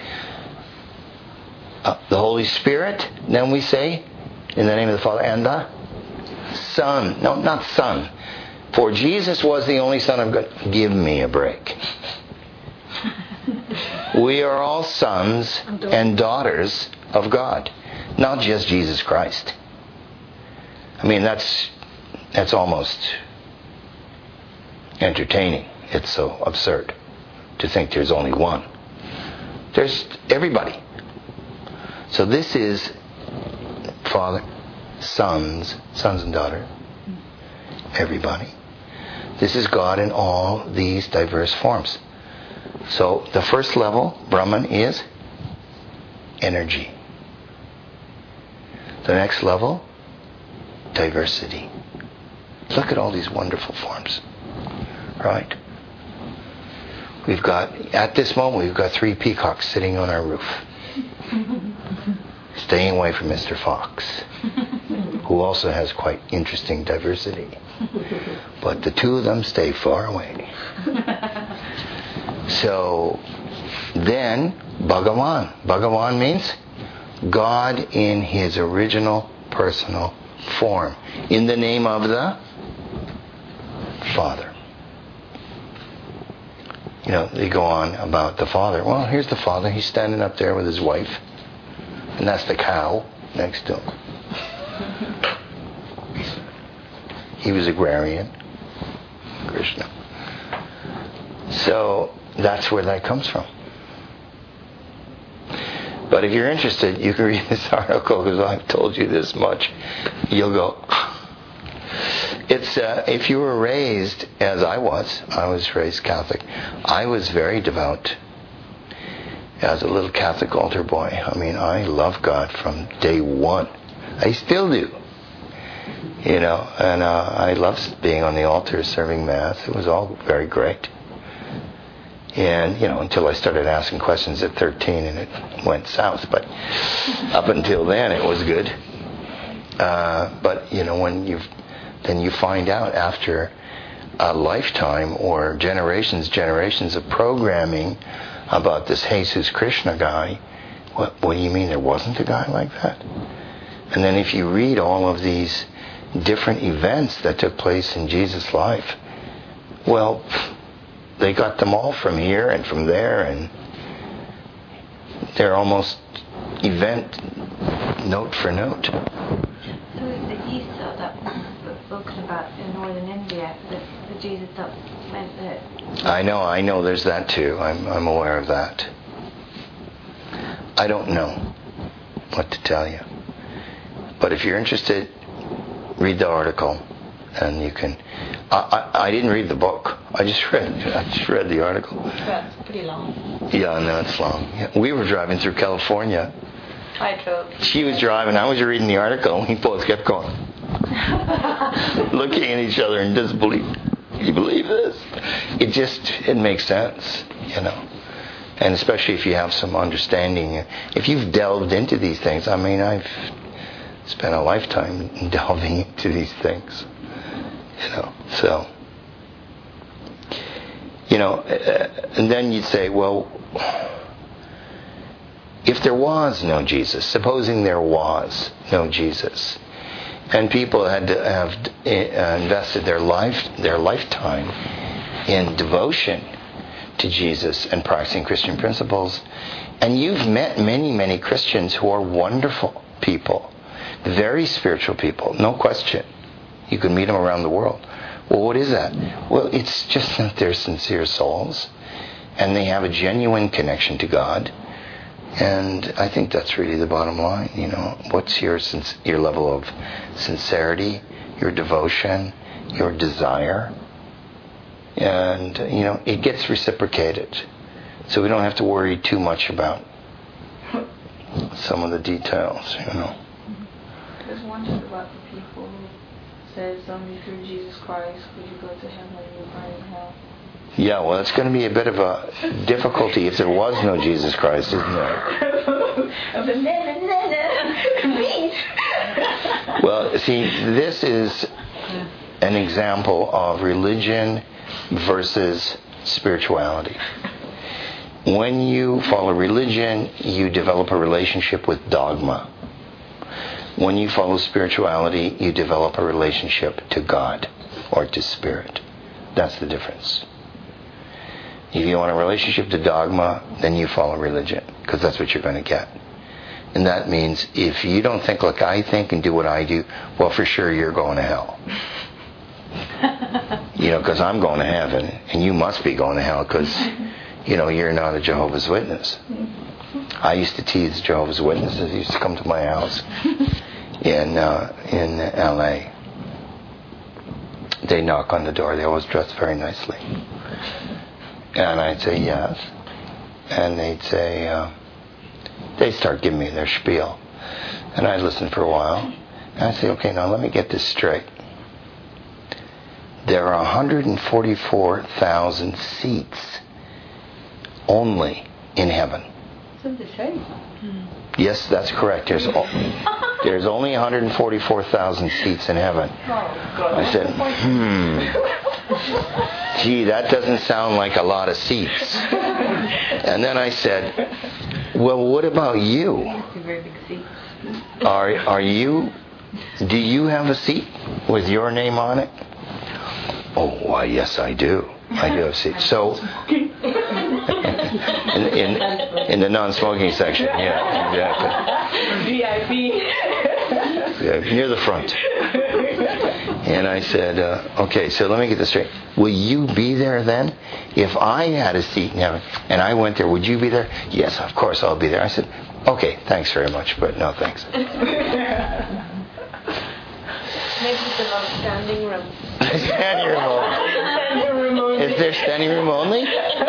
The Holy Spirit, then we say, in the name of the Father and the Son. No, not Son. For Jesus was the only Son of God. Give me a break. We are all sons and daughters of God. Not just Jesus Christ. I mean, that's almost entertaining. It's so absurd to think there's only one. There's everybody. So this is Father, sons and daughter, everybody. This is God in all these diverse forms. So the first level, Brahman, is energy. The next level, diversity. Look at all these wonderful forms. Right? At this moment, we've got 3 peacocks sitting on our roof. Staying away from Mr. Fox, who also has quite interesting diversity. But the 2 of them stay far away. So, then, Bhagavan. Bhagavan means God in His original personal form. In the name of the Father. They go on about the Father. Well, here's the Father. He's standing up there with his wife. And that's the cow next to him. He was agrarian. Krishna. So, That's where that comes from. But if you're interested, you can read this article, because I've told you this much. You'll go, it's if you were raised as I was raised Catholic. I was very devout as a little Catholic altar boy. I mean, I love God from day one. I still do. You know, and I loved being on the altar, serving Mass. It was all very great. And, you know, until I started asking questions at 13 and it went south. But up until then, it was good. But, you know, when you find out after a lifetime or generations of programming about this Jesus Krishna guy, what do you mean there wasn't a guy like that? And then if you read all of these different events that took place in Jesus' life, well, they got them all from here and from there, and they're almost event note for note. So the Isa that was spoken about in northern India, the Jesus that meant that... I know there's that too. I'm aware of that. I don't know what to tell you. But if you're interested, read the article, and you can... I didn't read the book. I just read the article. That's pretty long. Yeah, no, it's long. Yeah. We were driving through California. I drove. She was driving, I was reading the article, and we both kept going. Looking at each other in disbelief. Can you believe this? It makes sense, you know. And especially if you have some understanding. If you've delved into these things, I mean, I've spent a lifetime delving into these things. You know, so, you know, and then you'd say, well, if there was no Jesus, supposing there was no Jesus, and people had to have invested their lifetime in devotion to Jesus and practicing Christian principles, and you've met many, many Christians who are wonderful people, very spiritual people, no question. You can meet them around the world. Well, what is that? Well, it's just that they're sincere souls, and they have a genuine connection to God. And I think that's really the bottom line. You know, what's your level of sincerity, your devotion, your desire, and you know, it gets reciprocated. So we don't have to worry too much about some of the details. You know. There's one thing about the people who says only through Jesus Christ will you go to heaven and you burn in hell. Yeah, well, it's going to be a bit of a difficulty if there was no Jesus Christ, isn't it? Well, see, this is an example of religion versus spirituality. When you follow religion, you develop a relationship with dogma. When you follow spirituality, you develop a relationship to God or to Spirit. That's the difference. If you want a relationship to dogma, then you follow religion, because that's what you're going to get. And that means if you don't think like I think and do what I do, well, for sure you're going to hell. You know, because I'm going to heaven, and you must be going to hell, because, you know, you're not a Jehovah's Witness. I used to tease Jehovah's Witnesses. They used to come to my house in L.A. They knock on the door. They always dress very nicely. And I'd say yes. And they'd say, they'd start giving me their spiel. And I'd listen for a while. And I'd say, okay, now let me get this straight. There are 144,000 seats only in heaven. So they say. Yes, that's correct. There's only 144,000 seats in heaven. I said, gee, that doesn't sound like a lot of seats. And then I said, well, what about you? Very big seats. Do you have a seat with your name on it? Oh, why, yes, I do. I do have a seat. So, in the non-smoking section, yeah, exactly. VIP. Yeah, near the front. And I said, okay, so let me get this straight. Will you be there then? If I had a seat in heaven and I went there, would you be there? Yes, of course I'll be there. I said, okay, thanks very much, but no thanks. Maybe it's a lot of standing room. Standing room only. Is there standing room only?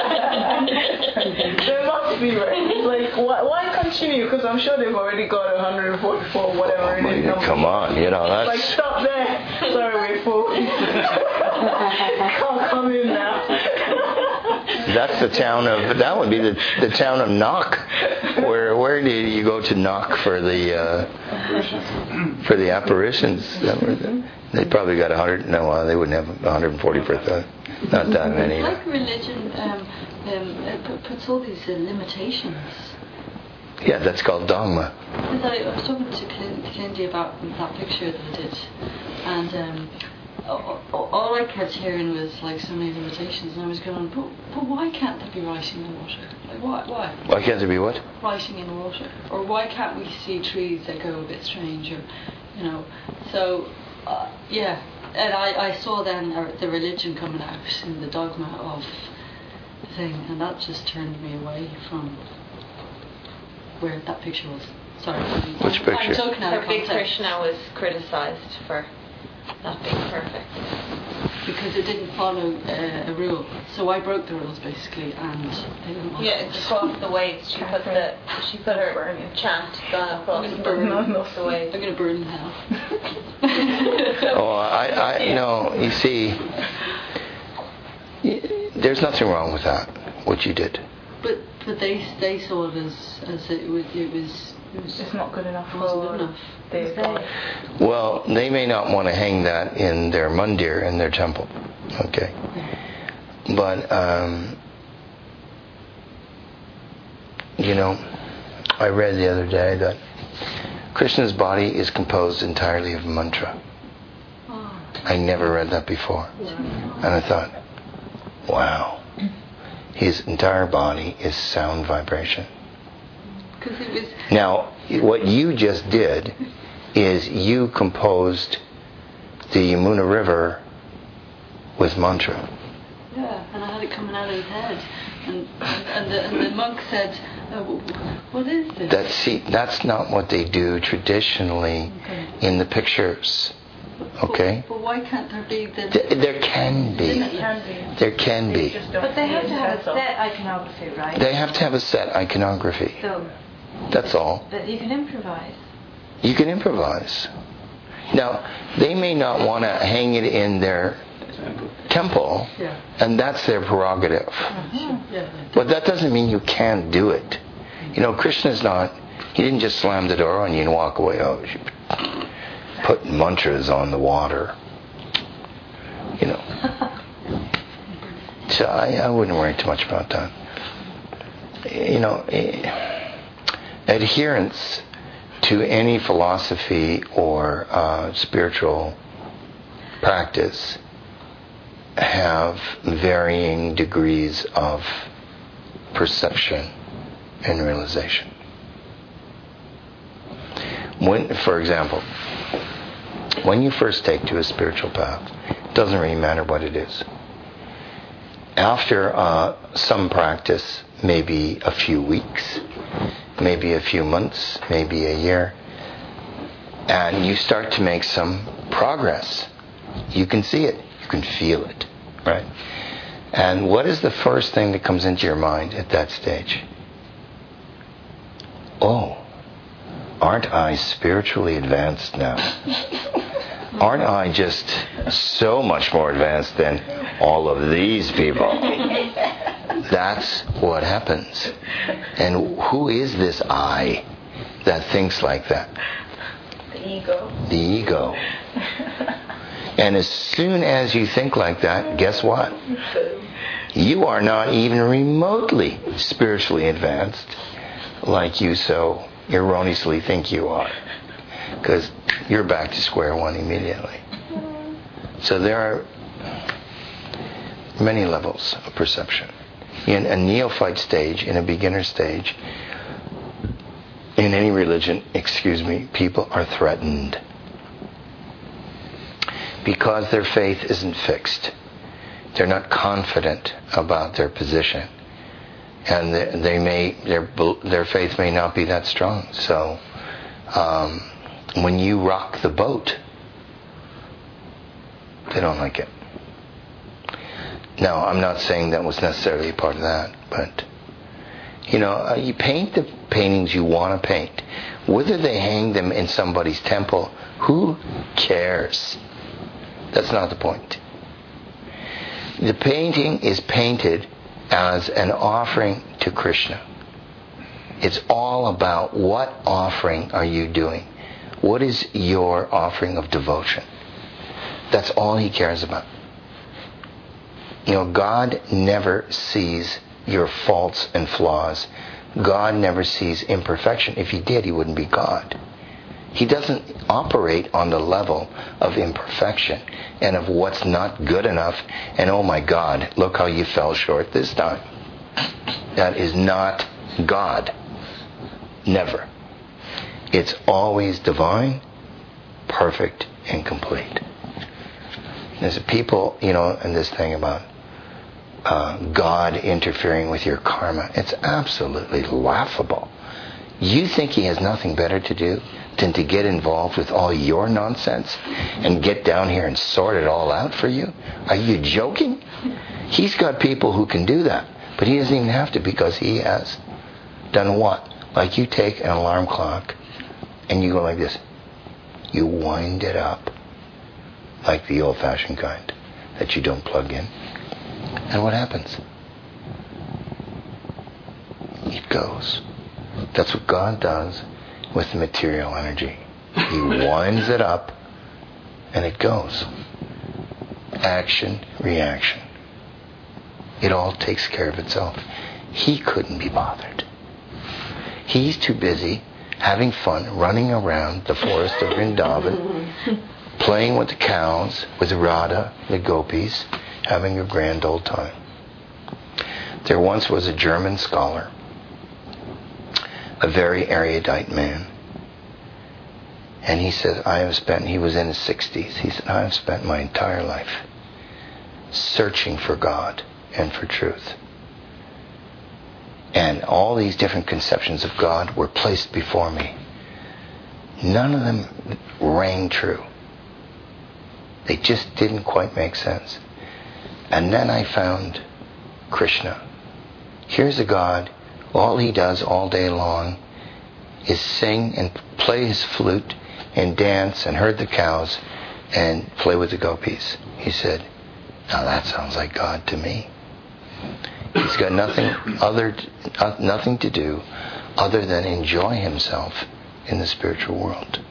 There must be, right? It's like, why continue? Because I'm sure they've already got 144, whatever it is. Come on, that's... Like, stop there. Sorry, we're full. Can't come in now. That's the town of... That would be the town of Knock. Where do you go to Knock for the apparitions? They probably got 100... No, they wouldn't have 140 for that. Not that many. It's like religion puts all these limitations. Yeah, that's called dogma. I was talking to Cindy about that picture that I did, and all I kept hearing was like so many limitations, and I was going, but why can't there be writing in the water? Like why? Why can't there be what? Writing in the water, or why can't we see trees that go a bit strange, or So yeah, and I saw then the religion coming out in the dogma of the thing, and that just turned me away from where that picture was. Sorry. Which picture? I'm talking out of Her big context. Krishna was criticised for not being perfect. Because it didn't follow a rule. So I broke the rules basically, and they didn't want Yeah, just across the waves. She put her chant gone across the waves. They're going to burn in hell. Oh, I no. You see, there's nothing wrong with that. What you did. But they saw it as it was It's not good enough wasn't good enough. their God. Well, they may not want to hang that in their mandir, in their temple. Okay. But, I read the other day that Krishna's body is composed entirely of mantra. Oh. I never read that before. And I thought, wow. His entire body is sound vibration. Because it was... Now, what you just did is you composed the Yamuna River with mantra. Yeah, and I had it coming out of his head. And the monk said, what is this? That's not what they do traditionally in the pictures. Okay? But why can't there be the... There can be. There can be. But they have to have a set iconography, right? They have to have a set iconography. So, that's all. but you can improvise. You can improvise. Now, they may not want to hang it in their temple, and that's their prerogative. But that doesn't mean you can't do it. Krishna's not... He didn't just slam the door on you and walk away. Oh, put mantras on the water. So I wouldn't worry too much about that. Adherence to any philosophy or spiritual practice have varying degrees of perception and realization. For example, when you first take to a spiritual path, it doesn't really matter what it is. After some practice, maybe a few weeks, maybe a few months, maybe a year, and you start to make some progress. You can see it. You can feel it, right? And what is the first thing that comes into your mind at that stage? Oh, aren't I spiritually advanced now? Aren't I just so much more advanced than all of these people? That's what happens. And who is this I that thinks like that? The ego. The ego. And as soon as you think like that, guess what? You are not even remotely spiritually advanced like you so erroneously think you are. Because you're back to square one immediately. So there are many levels of perception. In a neophyte stage, in a beginner stage, in any religion, people are threatened. because their faith isn't fixed. They're not confident about their position, and their faith may not be that strong. So when you rock the boat, they don't like it. Now, I'm not saying that was necessarily a part of that, but you paint the paintings you want to paint. Whether they hang them in somebody's temple, who cares? That's not the point. The painting is painted as an offering to Krishna. It's all about what offering are you doing? What is your offering of devotion? That's all he cares about. God never sees your faults and flaws. God never sees imperfection. If he did, he wouldn't be God. He doesn't operate on the level of imperfection and of what's not good enough. And oh my God, look how you fell short this time. That is not God. Never. It's always divine, perfect, and complete. There's people, and this thing about God interfering with your karma. It's absolutely laughable. You think he has nothing better to do than to get involved with all your nonsense and get down here and sort it all out for you? Are you joking? He's got people who can do that, but he doesn't even have to, because he has done what? Like you take an alarm clock and you go like this. You wind it up like the old-fashioned kind that you don't plug in. And what happens? It goes. That's what God does with the material energy. He winds it up and it goes. Action, reaction. It all takes care of itself. He couldn't be bothered. He's too busy having fun running around the forest of Vrindavan, playing with the cows, with Radha, the gopis, having a grand old time. There once was a German scholar, a very erudite man, and he said, he was in his 60s, he said, I have spent my entire life searching for God and for truth. And all these different conceptions of God were placed before me. None of them rang true. They just didn't quite make sense. And then I found Krishna. Here's a God, all he does all day long is sing and play his flute and dance and herd the cows and play with the gopis. He said, now that sounds like God to me. He's got nothing to do other than enjoy himself in the spiritual world.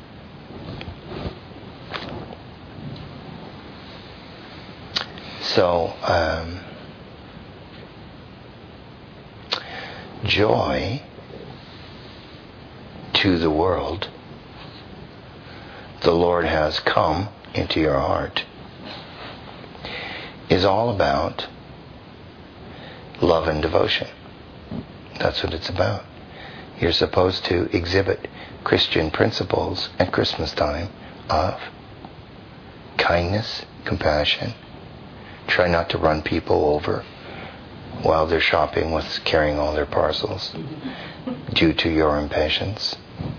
So, joy to the world, the Lord has come into your heart, is all about love and devotion. That's what it's about. You're supposed to exhibit Christian principles at Christmas time of kindness, compassion. Try not to run people over while they're shopping with carrying all their parcels due to your impatience.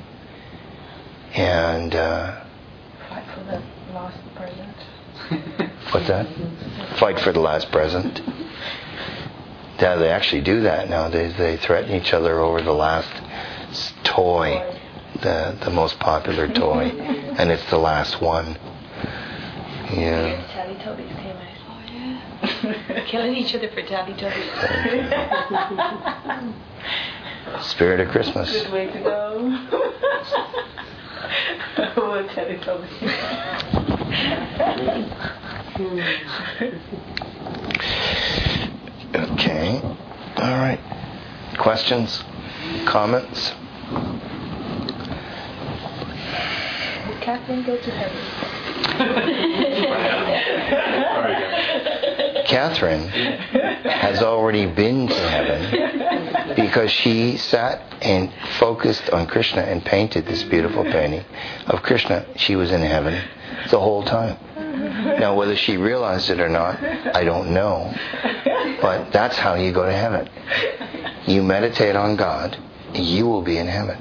And Fight for the last present. what's that? Fight for the last present. Yeah, they actually do that nowadays. They threaten each other over the last toy, the most popular toy, and it's the last one. Yeah. Teletubbies came out. Oh, yeah. Killing each other for Teletubbies. Spirit of Christmas. Good way to go. Oh, Teletubbies. Okay. All right. Questions? Comments? Did Catherine go to heaven? Catherine has already been to heaven because she sat and focused on Krishna and painted this beautiful painting of Krishna. She was in heaven the whole time. Now, whether she realized it or not, I don't know. But that's how you go to heaven. You meditate on God, you will be in heaven.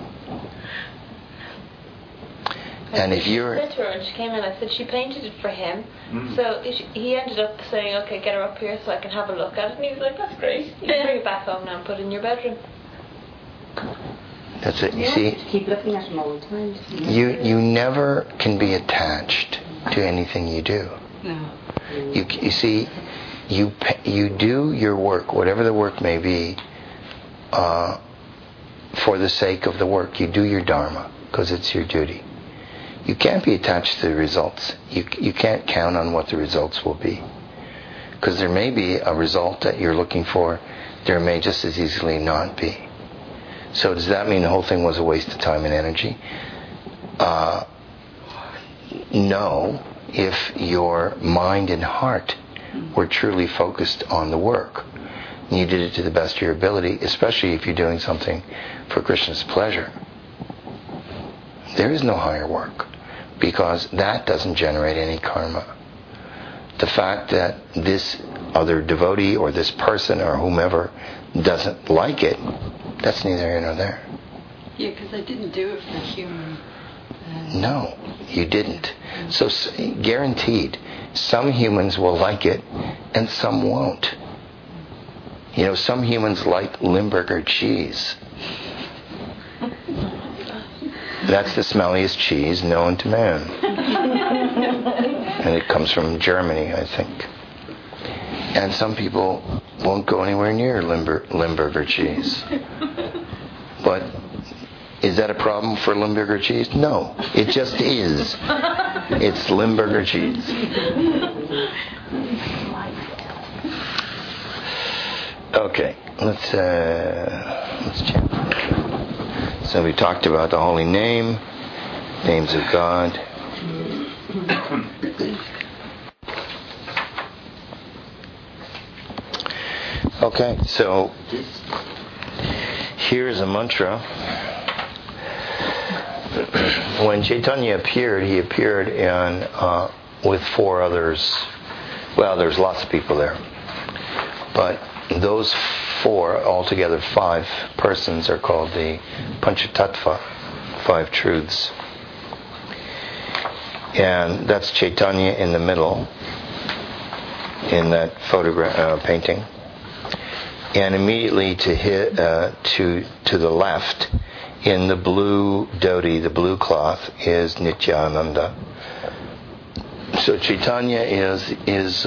And if you're... I said to her when she came in, I said she painted it for him. So he ended up saying, okay, get her up here so I can have a look at it. And he was like, that's great. You can bring it back home now and put it in your bedroom. That's it. You see, keep looking at him all the time. you never can be attached to anything you do. No. You see, you do your work, whatever the work may be, for the sake of the work. You do your dharma because it's your duty. You can't be attached to the results. You can't count on what the results will be, because there may be a result that you're looking for. There may just as easily not be. So does that mean the whole thing was a waste of time and energy? No, if your mind and heart were truly focused on the work. And you did it to the best of your ability, especially if you're doing something for Krishna's pleasure. There is no higher work, because that doesn't generate any karma. The fact that this other devotee or this person or whomever doesn't like it, that's neither here nor there. Yeah, because I didn't do it for human. No, you didn't. So guaranteed, some humans will like it and some won't. You know, some humans like Limburger cheese. That's the smelliest cheese known to man. And it comes from Germany, I think. And some people won't go anywhere near Limburger cheese. But is that a problem for Limburger cheese? No, it just is. It's Limburger cheese. Okay, let's chant. So we talked about the holy name, names of God. Okay, so here's a mantra. When Chaitanya appeared, he appeared with four others. Well, there's lots of people there. But those four, altogether 5 persons, are called the Panchatattva, 5 truths. And that's Chaitanya in the middle, in that photograph painting. And immediately to the left, in the blue dhoti, the blue cloth, is Nityananda. So Chaitanya is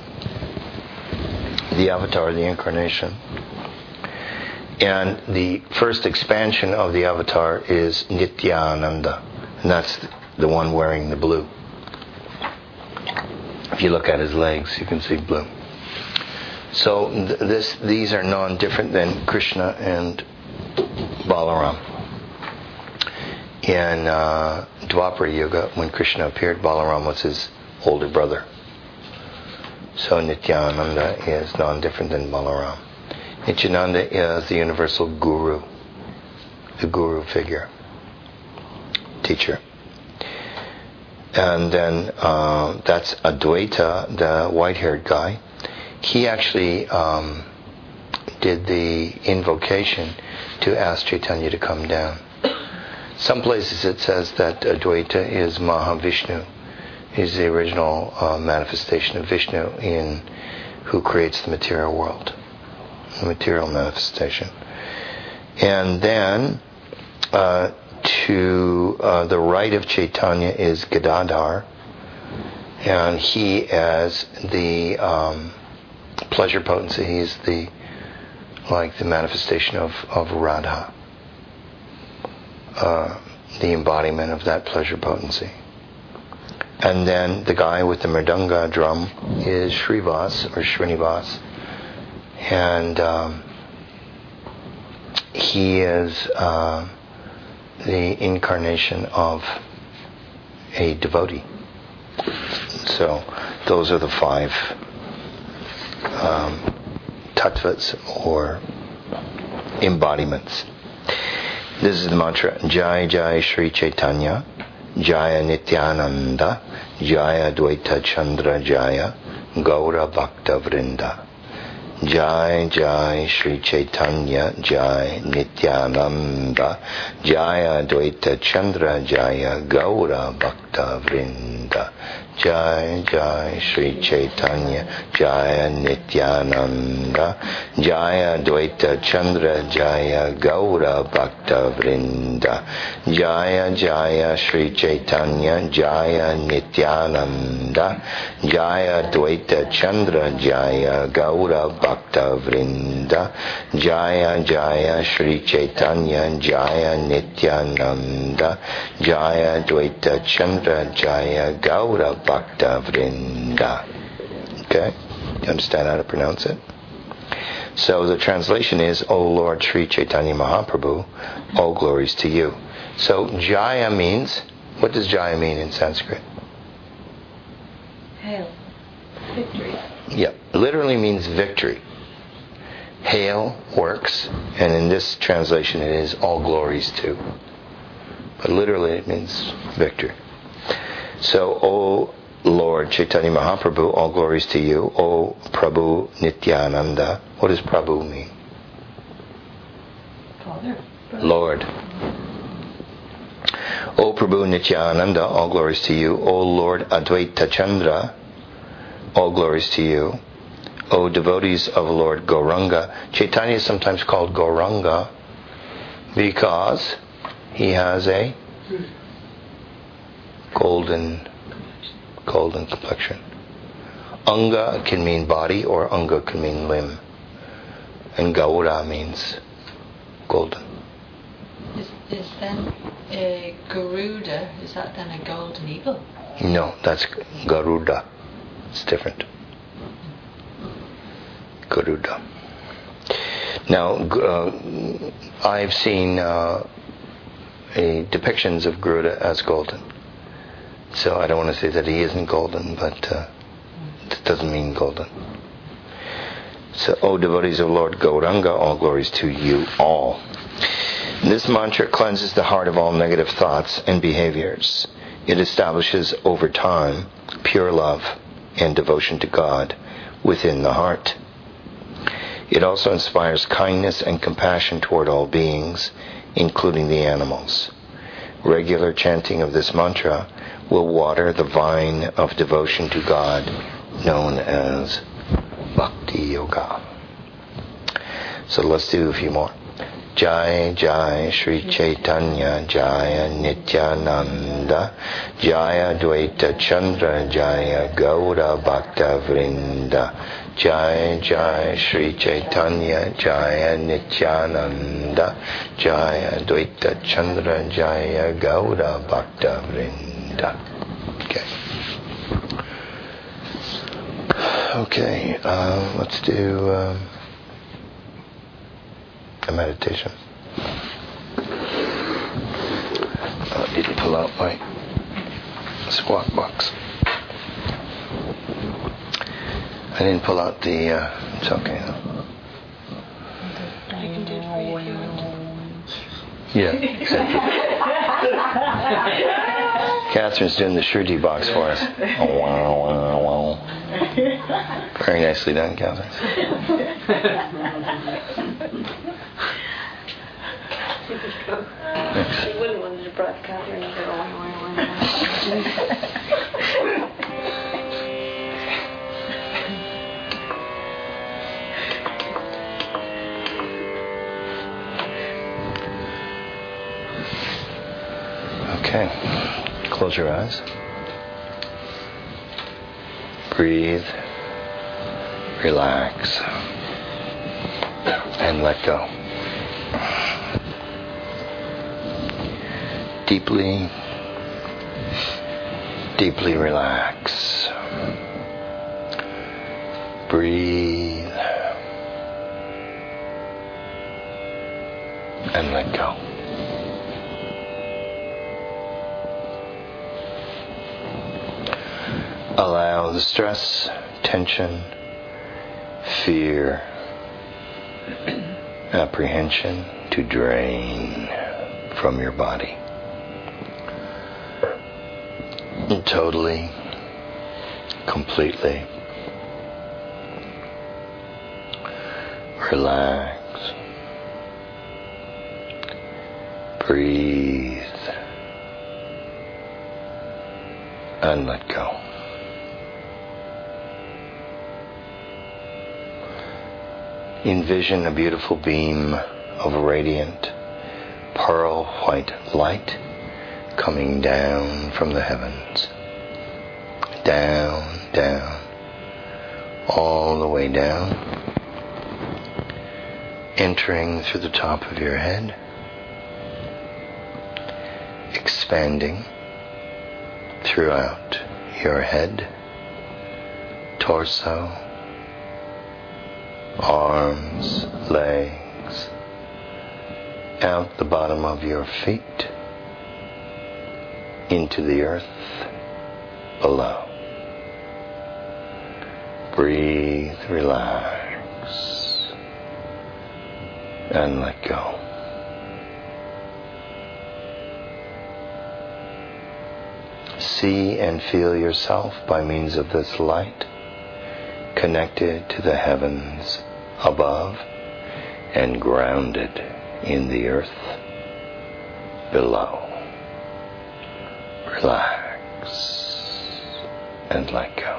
the avatar, the incarnation. And the first expansion of the avatar is Nityananda. And that's the one wearing the blue. If you look at his legs, you can see blue. So these are non-different than Krishna and Balaram. In Dwapara Yuga, when Krishna appeared, Balaram was his older brother. So Nityananda is non-different than Balaram. Nityananda is the universal guru, the guru figure, teacher. And then that's Advaita, the white-haired guy. He actually did the invocation to ask Chaitanya to come down. Some places it says that Advaita is Mahavishnu. He's the original manifestation of Vishnu who creates the material world, the material manifestation. And then to the right of Chaitanya is Gadadhar, and he as the pleasure potency. He's the manifestation of Radha, the embodiment of that pleasure potency. And then the guy with the mridanga drum is Shrivas or Srinivas, and he is the incarnation of a devotee. So those are the 5 tattvas or embodiments. This is the mantra: Jai Jai Shri Chaitanya, Jaya Nityananda, Jaya Dvaita Chandra Jaya, Gaura Bhakta Vrinda. Jai Jai Shri Chaitanya Jai Nityananda Jaya Dvaita Chandra Jaya Gaura Bhakta Vrinda. Jai Jai Shri Chaitanya Jaya Nityananda Jaya Dvaita Chandra Jaya Gaura Bhakta Vrinda. Jaya Jaya Shri Chaitanya Jaya Nityananda Jaya Dvaita Chandra Jaya Gaura Bhakta Vrinda. Jaya Jaya Shri Chaitanya Jaya Nityananda Jaya Dvaita Chandra Jaya Gaura Bhakta Vrinda. Okay? You understand how to pronounce it? So the translation is, O Lord Sri Chaitanya Mahaprabhu, all glories to you. So Jaya means, what does Jaya mean in Sanskrit? Hail. Victory. Yeah, literally means victory. Hail works, and in this translation it is all glories to. But literally it means victory. So, O Lord Chaitanya Mahaprabhu, all glories to you. O Prabhu Nityananda. What does Prabhu mean? Father. Lord. O Prabhu Nityananda, all glories to you. O Lord Advaita Chandra, all glories to you. O devotees of Lord Gauranga. Chaitanya is sometimes called Gauranga because he has a golden complexion. Anga can mean body or Anga can mean limb. And Gaura means golden. Is then Garuda, is that then a golden eagle? No, that's Garuda. It's different. Garuda. Now, I've seen depictions of Garuda as golden. So I don't want to say that he isn't golden, but it doesn't mean golden. So, O devotees of Lord Gauranga, all glories to you all. This mantra cleanses the heart of all negative thoughts and behaviors. It establishes over time pure love and devotion to God within the heart. It also inspires kindness and compassion toward all beings, including the animals. Regular chanting of this mantra will water the vine of devotion to God known as Bhakti Yoga. So let's do a few more. Jai Jai Shri Chaitanya Jaya Nityananda Jaya Dvaita Chandra Jaya Gaura Bhakta Vrinda. Jai Jai Shri Chaitanya Jaya Nityananda Jaya Dvaita Chandra Jaya Gaura Bhakta Vrinda. Okay, let's do a meditation. I didn't pull out my squat box. I didn't pull out the. It's okay though. I can do it for you if you want. Yeah. Catherine's doing the Shruti box for us. Oh, wow, wow, wow. Very nicely done, Catherine. She wouldn't want to deprive Catherine of her own. Okay. Close your eyes. Breathe. Relax. And let go. Deeply, deeply relax. Breathe. And let go. Allow the stress, tension, fear, apprehension to drain from your body. totally, completely relax. Breathe and let go. Envision a beautiful beam of radiant pearl white light coming down from the heavens. Down, down, all the way down, entering through the top of your head, expanding throughout your head, torso, arms, legs, out the bottom of your feet, into the earth below. Breathe, relax, and let go. See and feel yourself by means of this light connected to the heavens above and grounded in the earth below. Relax and let go.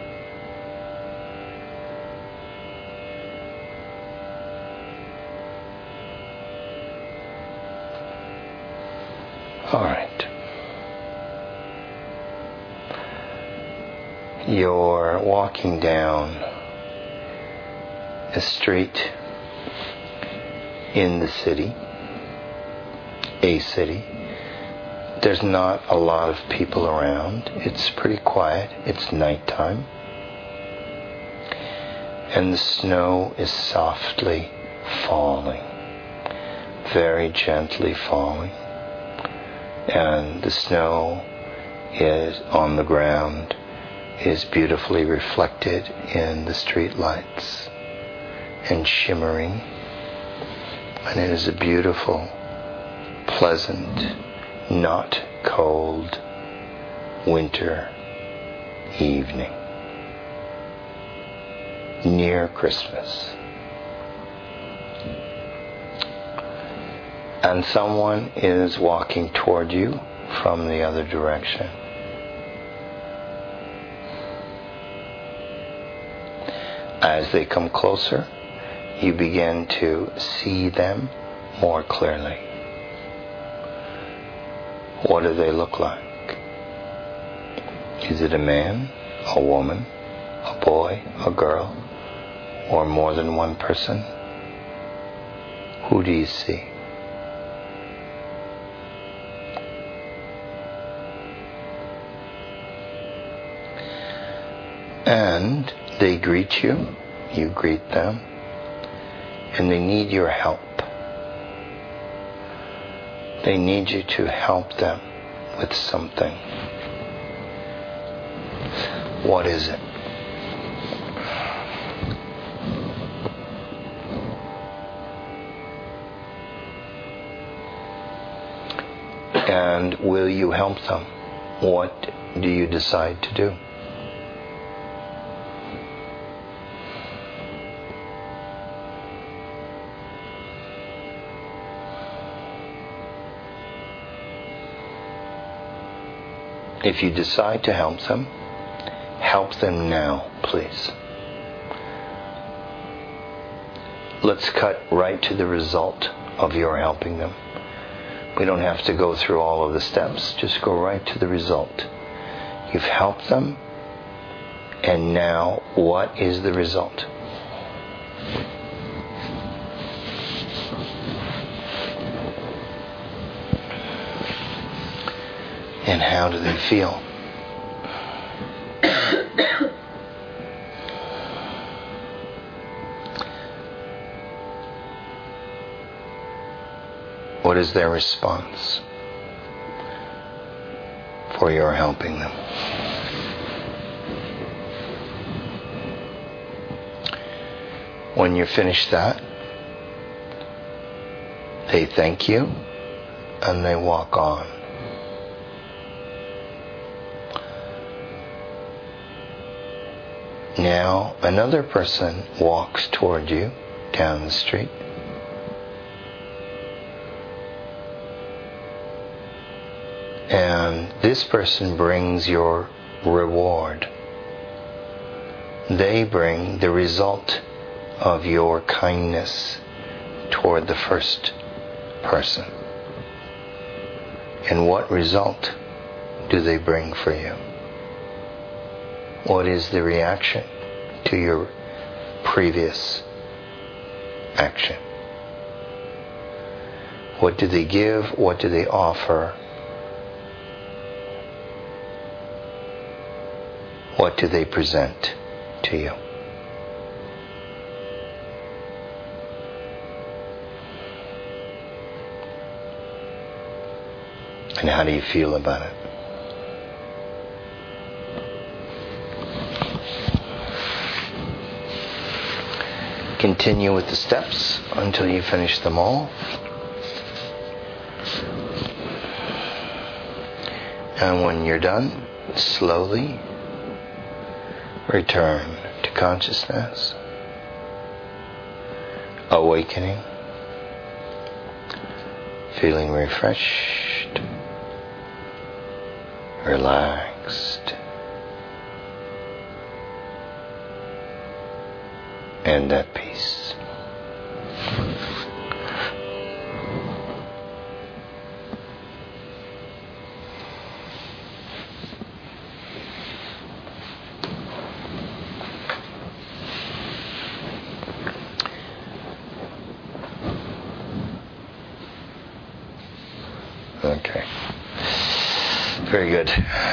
All right. You're walking down a street in the city, a city. There's not a lot of people around. It's pretty quiet. It's nighttime. And the snow is softly falling, very gently falling. And the snow is on the ground, is beautifully reflected in the street lights and shimmering. And it is a beautiful, pleasant, not cold winter evening near Christmas. And someone is walking toward you from the other direction. As they come closer, you begin to see them more clearly. What do they look like? Is it a man, a woman, a boy, a girl, or more than one person? Who do you see? And they greet you, you greet them, and they need your help. They need you to help them with something. What is it? And will you help them? What do you decide to do? If you decide to help them now, please. Let's cut right to the result of your helping them. We don't have to go through all of the steps. Just go right to the result. You've helped them, and now what is the result? And how do they feel? What is their response for your helping them? When you finish that, they thank you and they walk on. Now another person walks toward you down the street. And this person brings your reward. They bring the result of your kindness toward the first person. And what result do they bring for you? What is the reaction to your previous action? What do they give? What do they offer? What do they present to you? And how do you feel about it? Continue with the steps until you finish them all. And when you're done, slowly return to consciousness, awakening, feeling refreshed, relaxed, and at peace. Okay. Very good.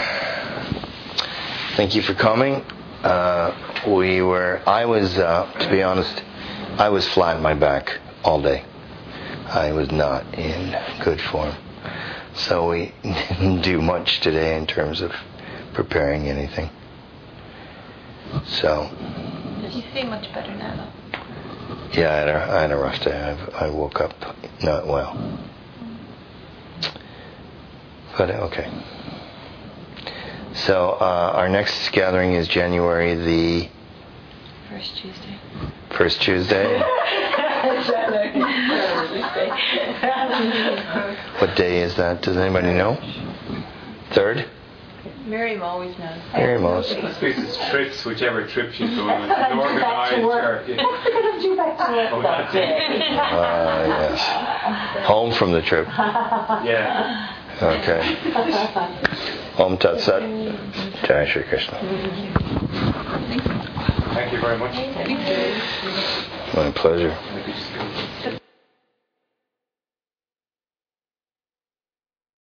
Thank you for coming. To be honest, I was flat on my back all day. I was not in good form. So we didn't do much today in terms of preparing anything. So. You seem much better now, though. Yeah, I had a rough day. I woke up not well. But okay. So our next gathering is January the... First Tuesday. What day is that? Does anybody know? 3rd? Miriam always knows. Miriam always. I suppose it's trips, whichever trip she's going on. It's organised or... What's she going to do back to work that day? Yes. Home from the trip. Yeah. Okay. Om Tat Sat. Jai Shri Krishna. Thank you very much. My pleasure.